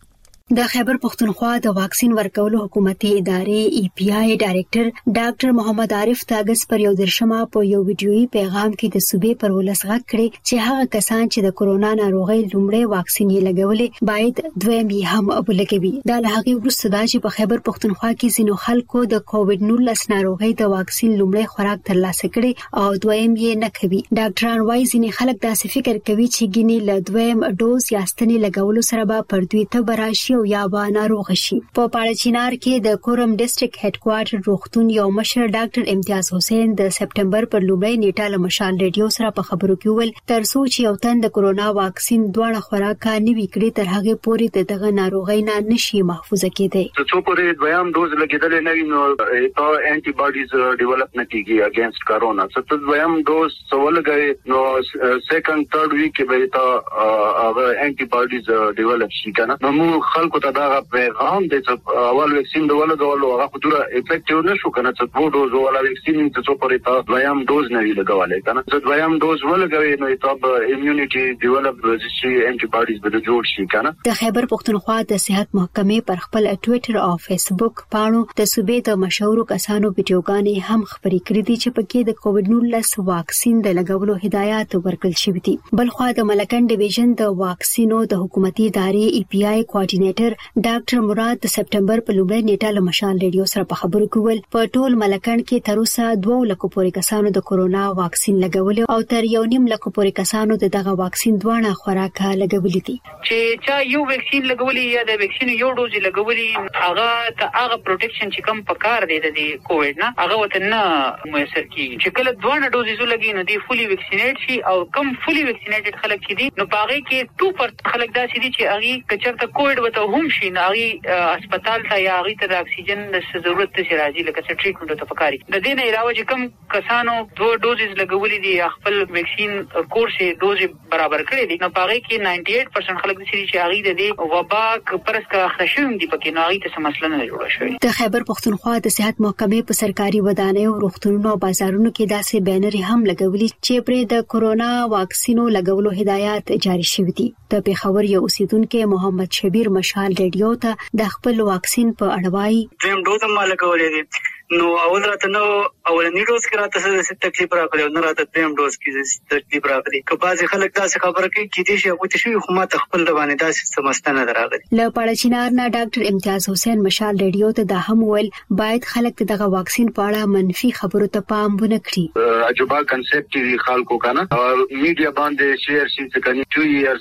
د خیبر پختونخوا د واکسین ورکولو حکومتي ادارې ای پی آی ډایریکټر ډاکټر محمد عارف تاګس پر یو درشمه په یو ویډیويي پیغام کې د صوبې پر ولسغه کړی چې هغه کسان چې د کورونا ناروغي لومړی واکسین یې لګولې باید دویم یې هم ولګوي. دا له هغه وروسته دا چې په خیبر پختونخوا کې ځینو خلکو د کووډ 19 ناروغي د واکسین لومړی خوراک ترلاسه کړي او دویم یې نه کوي. ډاکټران وايي ځینې خلک داسې فکر کوي چې ګینې له دویم ډوز یا ستنې لګولو سره به پر دوی تب راشي او یا به ناروغ شي. په پاړچینار کې د کورم ډیسټریکټ هډ کوارټر روغتون یو مشر ډاکټر امتیاز حسین د سپټمبر پر لومړی نیټه له مشال ریډیو سره په خبرو کې ول تر څو چې یو تن د کورونا واکسین دواړه خوراک نوي کړي تر هغه پورې دغه ناروغي نه نشي محفوظه کېدی. څو پورې دویم ډوز لګیدل نه وي نو ته انټي باډیز ډیولپ نه کیږي اگینست کرونا. څه دویم ډوز سوالګي نو سیکنډ ثرد ویک کې به ته هغه انټي باډیز ډیولپ شي کنه. نو موږ خلکو ته دا پیغام دي چې اول ویکسین د ولګولو هغه خطر افیکټیو نشو کنه. څه دوه ډوز ولا ویکسین څه پورې ته دویم ډوز نه وی لګولای کنه. څه دویم ډوز ولګوي نو ته ایمیونټي ډیولپ شي انټي باډیز به جوړ شي کنه. د خیبر پختونخوا د صحت محکمې پر خپل ټوئیټر او فیسبوک پاڼو د صوبې د مشهور کسانو ویډیوګانې هم خبرې کړې دي چې پکې د کووډ 19 واکسین د لګولو هدایت ورکړل شوې دي. بلخوا د ملکن ډیویژن د واکسینو د حکومتي ادارې ای پی آی کوارډینیټر ډاکټر مراد د سپټمبر په لومړۍ نیټه له مشال ریډیو سره په خبرو کې ول په ټول ملکن کې تر اوسه 2 لک پورې کسانو د کورونا واکسین لګولې او تر 1.5 لک پورې کسانو دغه واکسین دواړه خوراک لګولې دي. چې چا یو ویکسین لګولې یا د ویکسین یو ډوز لګولې هغه ته هغه پروټیکشن چې کم پکار دی د کووډ نه هغه وته نه میسر کی. چې کله دوه ډوزز لګي نو دی فولي ویکسینیټ شي او کم فولي ویکسینیټډ خلک کې دي نو باغې کې 2% خلک داسې دي چې هغه کچرته کووډ وته هم شي نه هغه هسپتال ته یا هغه ته د اکسیجن د ضرورت ته راځي لکه چې ټریټمنټ ته پکاري. د دې نه علاوه چې کم کسانو دوه ډوزز لګولې دي خپل ویکسین کورس ډوز برابر کړی دي نو باغې کې 98% خلک دي چې هغه د دې وبا پرس کا خشوم دي پکې نو هغه ته څه مسله نه جوړه شوې. د خیبر پختونخوا د صحت محکمې په سرکاري ودانیو روغتونونو او بازارونو کې داسې بینر هم لګولي چې پرې د کورونا واکسینو لګولو هدایت جاری شوې دي. د پیښور یو اوسیدونکو محمد شبیر مشال ریډیو ته د خپل واکسین په اړه وایي دویم ډوز هم لګولې دي نو اول راته نو اولنی ډوز کې راته څه تکلیف راغلی نو راته دویم ډوز کې تکلیف راغلی. که بعضی خلک داسې خبره کوي چې دې شي او ته شي خو ما ته خپل باندې داسې سمستانه دراغلی. له پاړچینار نه ډاکټر امتیاز حسین مشال ریډیو ته دا هم ویل باید خلک دغه واکسین په اړه منفي خبرو ته پام ونه کړي. عجبا کنسپټ دی خلکو کنه میډیا باندې شیر شي چې کني 2 ایئرز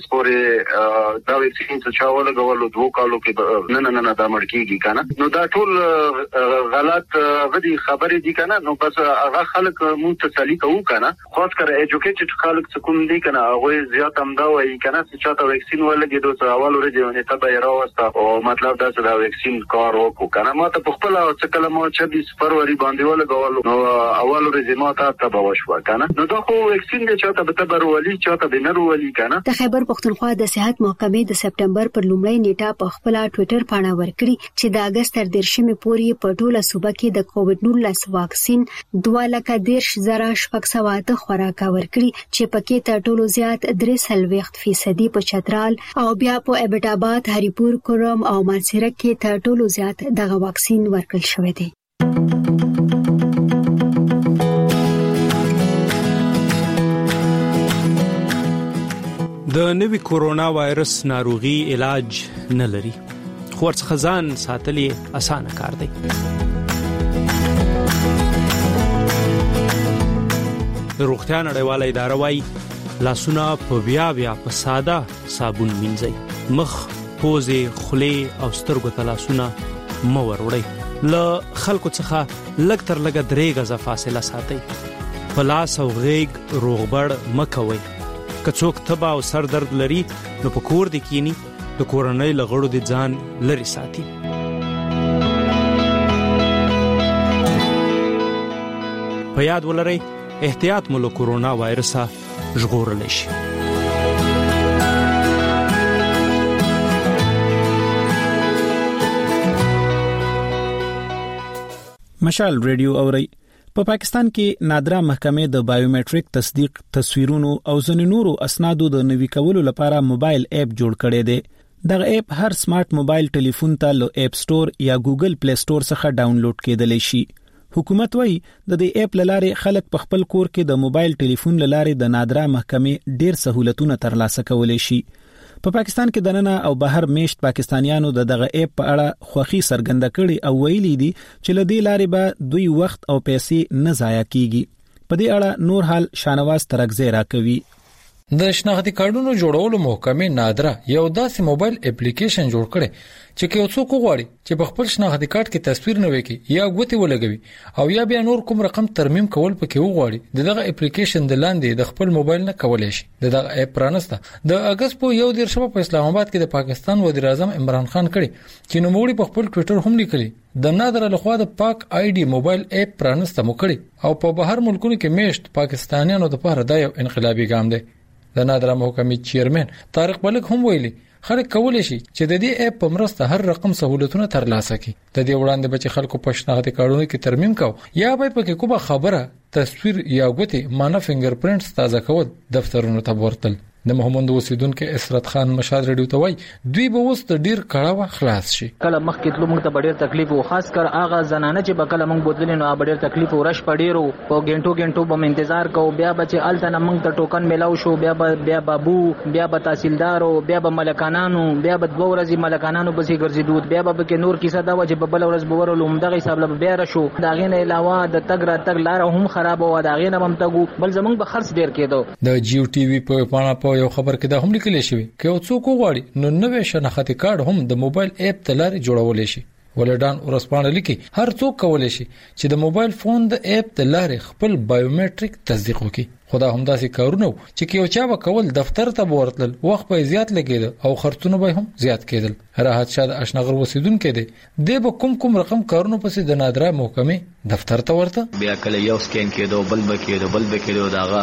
پورې دا ویکسین څه چاوله غوړلو 2 کالو کې نه دا مړ کیږي کنه. نو دا ټول غلط غدي خبرې دي کنه. نو بس هغه خلک مون تسلی کوو کنه خاص کر ایجوکیټډ خلک څه کوم دي کنه هغه زیات هم دا وایي کنه چې چاته ویکسین ولګي دوه اول ورځې نه تبه راوسته او مطلب دا چې دا ویکسین کار وکړو کنه. ما ته په خپل څه کلمه 26 فروری باندې ولګول نو اول ورځې ما ته تبه وشو کنه. نو دا خو ویکسین دې چاته به تبه ورولي چاته به نه ورولي کنه. د خیبر پختونخوا د صحت محکمې د سپټمبر پر لومړۍ نیټه په خپل ټوئیټر باندې ورکړي چې د اگست تر 10 پورې په ټوله صوبه کې د کووډ 19 واکسین 2,10,600 خوراک ورکړي چې پکې تر ټولو زیات 63% په چترال او بیا په ابټ آباد، هریپور، کورم او مانسیرک کې تر ټولو زیات دغه واکسین ورکړل شوی دی. د نوي کورونا وایرس ناروغي علاج نه لري خو ورڅخه ځان ساتلې اسانه کار دی. د روغتیا نړیواله اداره وايي لاسونه په بیا په ساده صابون مینځئ. مخ، پوزې، خولې او سترګو ته لاسونه مه وروړئ. له خلکو څخه لږ تر لږه 3 غزه فاصله ساتئ. په لاس او غېږ روغبړ مه کوئ. که څوک تبه او سر درد لري نو په کور دې کینی د کورنۍ له غړو دې ځان لرې ساتي. په یاد ولرئ احتیاط مو له کورونا وایرسه ژغورلی شي. مشال ریډیو اوري. په پاکستان کې نادره محکمې د بایومټریک تصدیق تصویرونو او ځینو نورو اسنادو د نوي کولو لپاره موبایل اپ جوړ کړی دی. دغه اپ هر سمارټ موبایل ټلیفون ته له اپ سٹور یا ګوګل پلی سٹور څخه ډاونلوډ کېدلی شي. حکومت وایي د دې اپ لاره خلک په خپل کور کې د موبایل ټلیفون لاره د نادره محکمې ډیر سہولتونه ترلاسه کولای شي. په پاکستان کې دننه او بهر میشت پاکستانیانو دغه اپ په اړه خوښي څرګنده کړي او ویلي دي چې لدې لارې به دوی وخت او پیسې نه ضایع کیږي. په دې اړه نور حال شانواز ترغزی راکوي. د شناختی کارډونو جوړولو محکمې نادره یو داسې موبایل اپلیکیشن جوړ کړي چې یو څوک غواړي چې په خپل شناختی کارت کې تصویر نه وکړي یا ګوتې ولګوي او یا بیا نور کوم رقم ترمیم کول پکې وغواړي دغه اپلیکیشن د لاندې د خپل موبایل نه کولای شي. دغه اپ پرانسته د اگست په 1 په اسلام آباد کې د پاکستان وزیر اعظم عمران خان کړي چې نوموړي په خپل ټوئیټر هم لیکلي د نادره لخوا د پاک آی ډي موبایل اپ پرانسته مو کړي او په بهر ملکونو کې میشت پاکستانیانو لپاره دا یو انقلابي ګام دی. د نادره محکمې چیرمن طارق بلک هم ویلي خلک کولای شي چې د دې اپ په مرسته هر رقم سہولتونه ترلاسه کړي. د دې وړاندې بچ خلکو په شناختی کارډونو کې ترمیم کاو یا به پکې کومه خبره تصویر یا ګوتې مانه فینګر پرینټس تازه کول دفترونو ته ورتل. د محمد اوسیدونکو اسرت خان مشاد رادیو ته وای دوی به اوس د ډیر کړهوه خلاص شي. کله مخکې تلو موږ ته ډیر تکلیف او خاص کر اغه زنانه چې بکله موږ بوتلې نو ډیر تکلیف او رش پډیرو او غنټو به انتظار کوو بیا بچ الته نه موږ ته ټوکن ملاو شو بیا بابو بیا به تحصیلدارو بیا به ملکانانو بیا به 2 ورځې ملکانانو بسې ګرځیدو بیا به کې نور کیسه دا و چې بل ورځ به ورلو مدغه حساب له بیا را شو دا غینه علاوه د تګ لار هم خراب و دا غینه هم تګو بل زمونږ به خرڅ ډیر کېدو. د جیو ټي وي په یو خبر کې دا هم لیکل شوی که یو څوک وغواړي نو نوې شناختی کارت هم د موبایل اپ ته لارې جوړولای شي. ولډان ورسپانه لیکي هر څوک کولای شي چې د موبایل فون د اپ ته لارې خپل بایومټریک تصدیق وکړي. خدا هم داسې کارونه چې یو چا وکول دفتر ته ورتل وخت په زیات لګید او خرڅونه به هم زیات کېدل. راحت شاد آشناغر وسیدونکو دی د به کوم رقم کارونه پسې د نادره محکمې دفتر ته ورته بیا کله یو سکین کېدو بل بکېدو داغه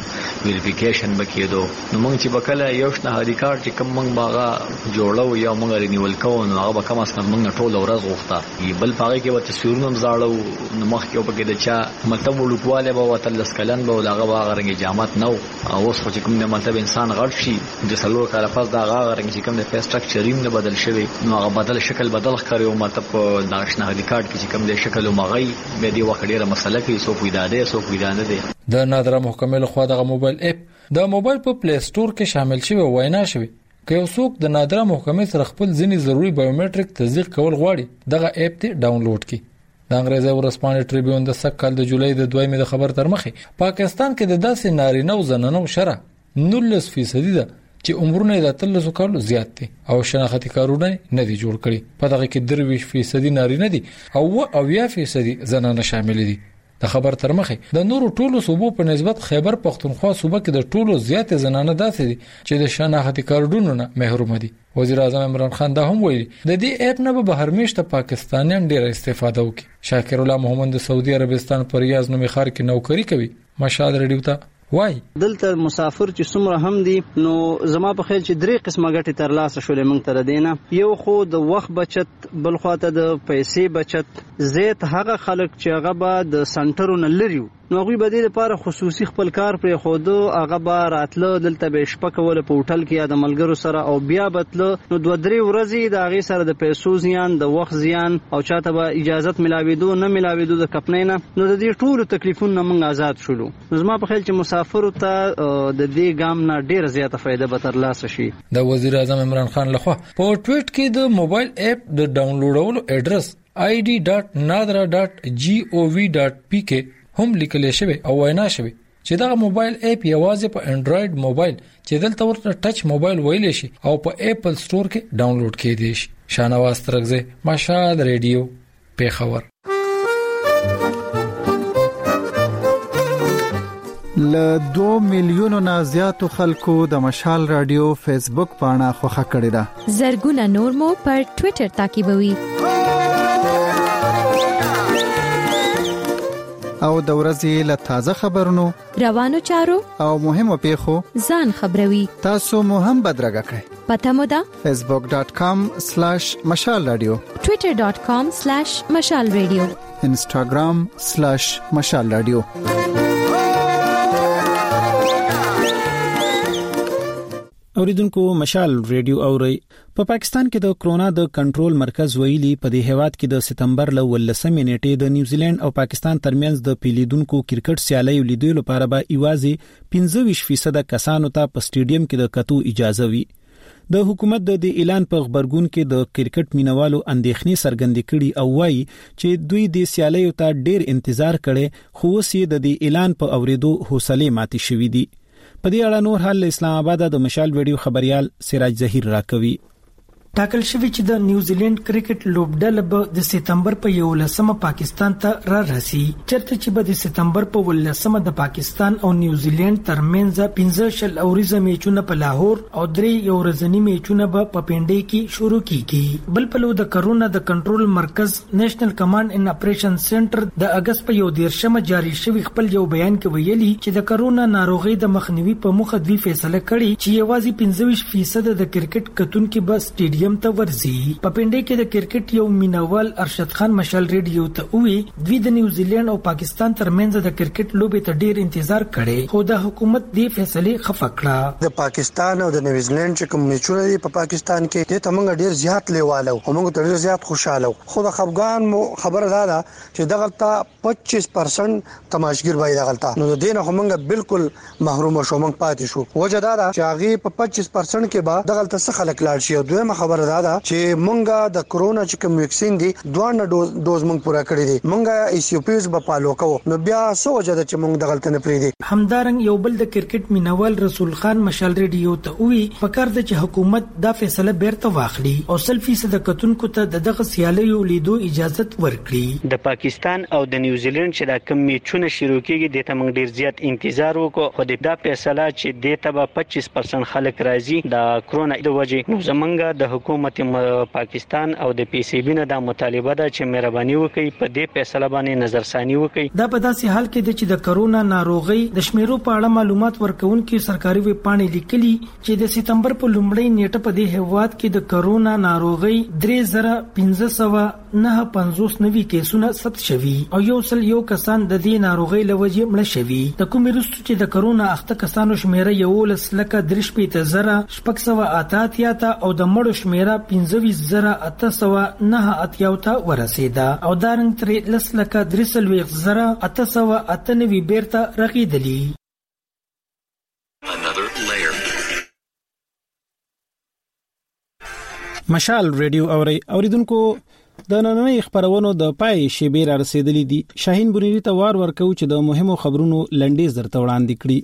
ویریفیکیشن بکېدو نو موږ چې بکله یو شناختی کارت چې کوم موږ باغه جوړو یا موږ رینیول کوو نو هغه کم از کم موږ ټول ورځ غوښته بل پاره کې و تصویرونه زاړو نو مخ کې په کې د چا مطلب وړوکواله به وتل لسکلن به داغه غرنګ جامات نو او اوس خو چې کوم نه مطلب انسان غړ شي د سلور کاله پس دا غرنګ چې کوم د فیس سټرکچرینګ نه بدل شوی نو هغه بدل شکل ښکاري او مطلب د شناختی کارت کې چې کوم د شکل او مغی به دی وخت ډیره مسله کې سو ویداده سو ویدانه دی. د نادره محکمې له خوا د موبایل اپ د موبایل په پلی سٹور کې شامل شوی وینا شوی که یو څوک د نادره محکمې سره خپل ځینی ضروری بایومټریک تصدیق کول غواړي دغه اپ ته ډاونلوډ کړي. د انګریزي ورسپانې ټریبیون د سکهال د جولای د 2 د خبر تر مخه پاکستان کې د داسې نارینه او زنانو شره 19% ده چې عمرونه د 13 کالو زیات دي او شناختی کارونه نه دي جوړ کړي. په دغه کې 23% نارینه دي او 80% زنانه شامل دي. د خبر تر مخه د نورو ټولو صوبو په نسبت خیبر پختونخوا صوبه کې د ټولو زیات زنانه داسې دي چې د شناختی کارډونو نه محروم دي. وزیر اعظم عمران خان دا هم ویلي د دې اپ نه به بهر میشته پاکستانیان ډیر استفاده وکړي. شاکر الله محمد د سعودي عربستان پر ریاض نومي ښار کې نوکری کوي. مشاد رادیو ته وای دلته مسافر چې څومره هم دي نو زما په خیال چې 3 قسمه ګټه ترلاسه شولې موږ تر دینه یو خو د وخت بچت بل خواته د پیسې بچت زیات هغه خلک چې هغه به د سنټرونو لري نو غوی بدیل لپاره خصوصي خپل کار پر خودو هغه به راتله دلته به شپه کول په هوټل کې یا د ملګرو سره او بیا بتله نو 2-3 ورځې د هغه سره د پیسو زیان د وخت زیان او چاته به اجازه ملاويدو نه ملاويدو د کپنینه نو د دې ټولو تکلیفونو موږ آزاد شولو. زما په خیال چې مسافر ته د دې ګام نه ډیر زیاته فائدہ به ترلاسه شي. د وزیر اعظم عمران خان لخوا په ټویټ کې د موبایل اپ د ډاونلوډولو اډرس id.nadra.gov.pk هم لیکل شوی او وینا شوی چې دا موبایل اپ یوازې په انډراید موبایل چې دلته ورته ټچ موبایل ویل شي او په اپل سٹور کې ډاونلوډ کېدی شي. شانواز ترغزه مشاد رادیو پیښور. ل 2 میلیونو نه زیاتو خلکو د مشال رادیو فیسبوک پاڼه خوښه کړې ده. زرګونه نور مو پر ټوئیټر تعقیبوي. او د ورځې له تازه خبرونو روانو چارو او مهمو پیښو ځان خبروي. تاسو مو هم بدرګه کړئ. پته مو ده facebook.com/mashalradio twitter.com/mashalradio instagram/mashalradio. اوریدونکو مشال ریډیو اوري په پاکستان کې د کرونا د کنټرول مرکز ویلي په دې هیواد کې د سپتمبر ل 18 نیټې د نیوزیلند او پاکستان ترمنځ د پیلیدونکو کرکټ سیالي لیدو لپاره به ایوازي 25% کسانو ته په سټیډیم کې د کتو اجازه وي. د حکومت د اعلان په خبرګون کې د کرکټ مینوالو اندېښنې څرګندې کړي او وایي چې دوی د سیالي ته ډېر انتظار کړي خو اوس د اعلان په اوریدو حوصله ماتي شوې دي. په دې اړه نور حال اسلام آباد د مشال ویډیو خبريال سراج ظهیر راکوي. ټاکل شوی چې د نیوزیلند کرکټ لوبډله به د سپتمبر په 11مه پاکستان ته راسي، چرته چې به د سپتمبر په 11مه د پاکستان او نیوزیلند ترمنځ 15 اوريزه میچونه په لاهور او 3 ورځنی میچونه به په پنډي کې شروع کیږي. بل په لو د کرونا د کنټرول مرکز نېشنل کمانډ ان اپریشن سنټر د اگست په 11مه جاری شوی خپل یو بیان کې ویلي چې د کرونا ناروغي د مخنیوي په موخه دوی فیصله کړې چې یوازې 15% د کرکټ کتونکو به سټیډیم ته ورځي. په پنډي کې د کرکټ یو مینوال ارشد خان مشال ریډیو ته وی دوی د نیوزیلند او پاکستان ترمنځ د کرکټ لوبې ته ډیر انتظار کړي خو د حکومت دی فیصله خفه کړه. د پاکستان او د نیوزیلند چې کوم میچونه دي په پاکستان کې ته موږ ډیر زیات لیواله او موږ ته ډیر زیات خوشاله خو د خفګان خبره ده چې دغه 25% تماشګر وای دغه نو د دین همغه بالکل محروم شو موږ پاتې شو. وجه دا چې هغه په 25% کې به دغه څه خلک لاړ شي. دویمه خبره دا چې مونږه د کرونا چې کوم ویکسین دي دوه ډوز مونږ پورا کړی دي. مونږه ایسیوپیز په پالو کوو نو بیا سوچ ده چې مونږ دغه تنه پری دي. همدارنګ یو بل د کرکټ مینوال رسول خان مشال ریډیو ته وی فکر ده چې حکومت دا فیصله بیرته واخلي او 100% کتونکو ته دغه سیالي لیدو اجازه ورکړي. د پاکستان او د نیوزیلند چې دا کم میچونه شروع کیږي د ته مونږ ډیر زیات انتظار وکړو خو دا فیصله چې د ته به 25% خلک راځي د کرونا د وجې نو زمونږ د حکومت پاکستان او د پی سی بی نه د مطالبه ده چې مهرباني وکړي په دې فیصله باندې نظرثاني وکړي. دا په داسې حال کې چې د کرونا ناروغي د شمیرو په اړه معلومات ورکونکي سرکاري ویب پاڼې لیکلي چې د سپتمبر په لومړۍ نیټه په دې هیواد کې د کرونا ناروغي 3559 کیسونه ثبت شوي او یو کسان د دې ناروغي لوجې مړ شوي. د کومې وروسته چې د کرونا اخته کسانو شمیره 11,3,688 او د مړو شمیره 15,809 ته ورسیده او دارنګ 13,3,898 بیرته رغیدلی. مشال ریډیو اوریدونکو د نننۍ خبرونو د پای شیبې را رسیدلې دي. شاهین بونیری ته وار ورکو چې د مهمو خبرونو لنډیز درته وړاندې کړي.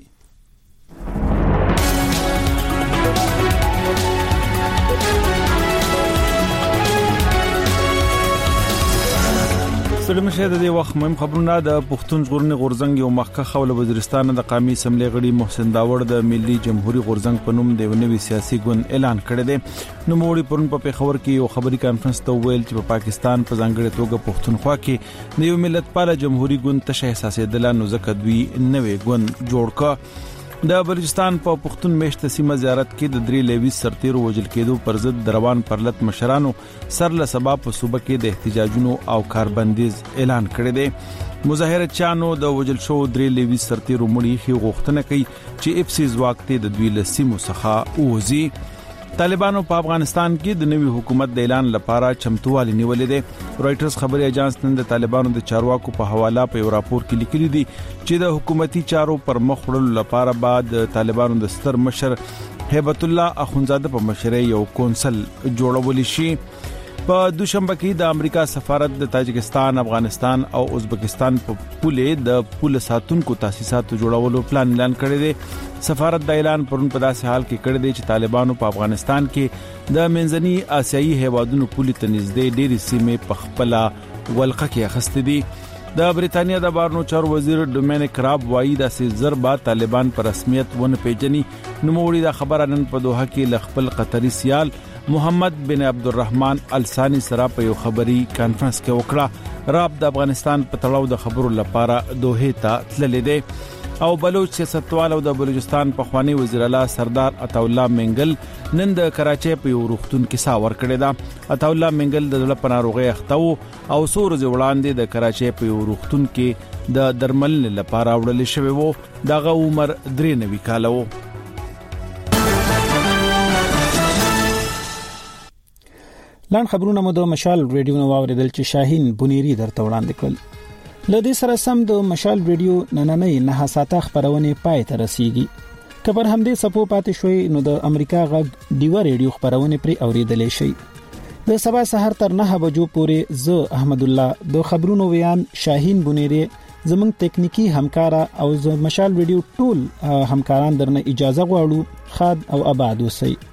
سلمشه د وخت مهم خبرونه د پښتون ژغورنې غورځنګ یو مخکخ ول وزیرستان د قومي اسمبلی غړي محسن داوړ د ملي جمهوریت غورځنګ په نوم د نوي سیاسي ګوند اعلان کړی دی. نو موړي پرون په پیښور کې یو خبري کانفرنس ته ویل چې په پاکستان په ځانګړي توګه پښتونخوا کې د یو ملت پاله جمهوریت ګوند تشه احساسېدل نو ځکه دوی نوې ګوند جوړ کړ. د بلوچستان په پښتون میشته سیمه زیارت کې د 3 لیوي سرتیرو وژل کېدو پر ضد روان پرلط مشرانو سر له سبب په صوبه کې د احتجاجونو او کاربندیز اعلان کړی دی. مظاهره چانو د وژل شو 3 لیوي سرتیرو مړي خي غوښتنه کوي چې افسي ځواک ته د دوی لسیمو څخه اوزي. طالبانو په افغانستان کې د نوي حکومت د اعلان لپاره چمتووالی نیولې ده. رويټرز خبري اژانس نن د طالبانو د چارواکو په حواله په یو راپور کې لیکلي دي چې د حکومتي چارو پر مخ وړلو لپاره بعد طالبانو د ستر مشر هیبت الله اخونزاده په مشرۍ یو کونسل جوړول شي. په دوشنبه کې د امریکا سفارت د تاجکستان، افغانستان او ازبکستان په پوله د پوله ساتونکو تاسیساتو جوړولو پلان اعلان کړی دی. سفارت د اعلان پرون په داسې حال کې کړی دی چې طالبانو په افغانستان کې د منځني آسیایي هیوادونو پوله ته نږدې ډېری سیمې په خپل ولقه کې اخستې دي. د بریتانیا د بارنو چارو وزیر ډومینیک راب وایي د سزربا طالبان پر رسمیت ونه پیژني. نوموړي دا خبره نن په دوحه کې ل خپل قطري سیال محمد بن عبدالرحمن الثانی سره په یو خبري کانفرنس کې وکړه. راب د افغانستان په تړاو د خبرو لپاره دوحه ته تللی دی او بلوچ سیاستوال او د بلوچستان پخوانی وزیر اعلی سردار عطا الله منګل نن د کراچۍ په یو روغتون کې سا ور کړی دا. عطا الله منګل د دله پناروغي اخته او سور ز وړاندې د کراچۍ په یو روغتون کې د درمل لپاره وړل شوی وو. دغه عمر 93 کال وو. لاند خبرونه مو د مشال ریډیو نو اوریدل چې شاهین بنيري درته وړاندې کړل. لدې سره سم د مشال ریډیو نننې نه ساته خبرونه پای ته رسیږي. کبر همدې سپو پاتې شوي نو د امریکا غږ دیو ریډیو خبرونه پرې اوریدلې شي. د سبا سحر تر 9 بجو پورې ز احمد الله د خبرونو ویان شاهین بنيري زمنګ ټیکنیکی همکارا او ز مشال ریډیو ټول همکاران درنه اجازه غواړو. خاد او آباد اوسئ.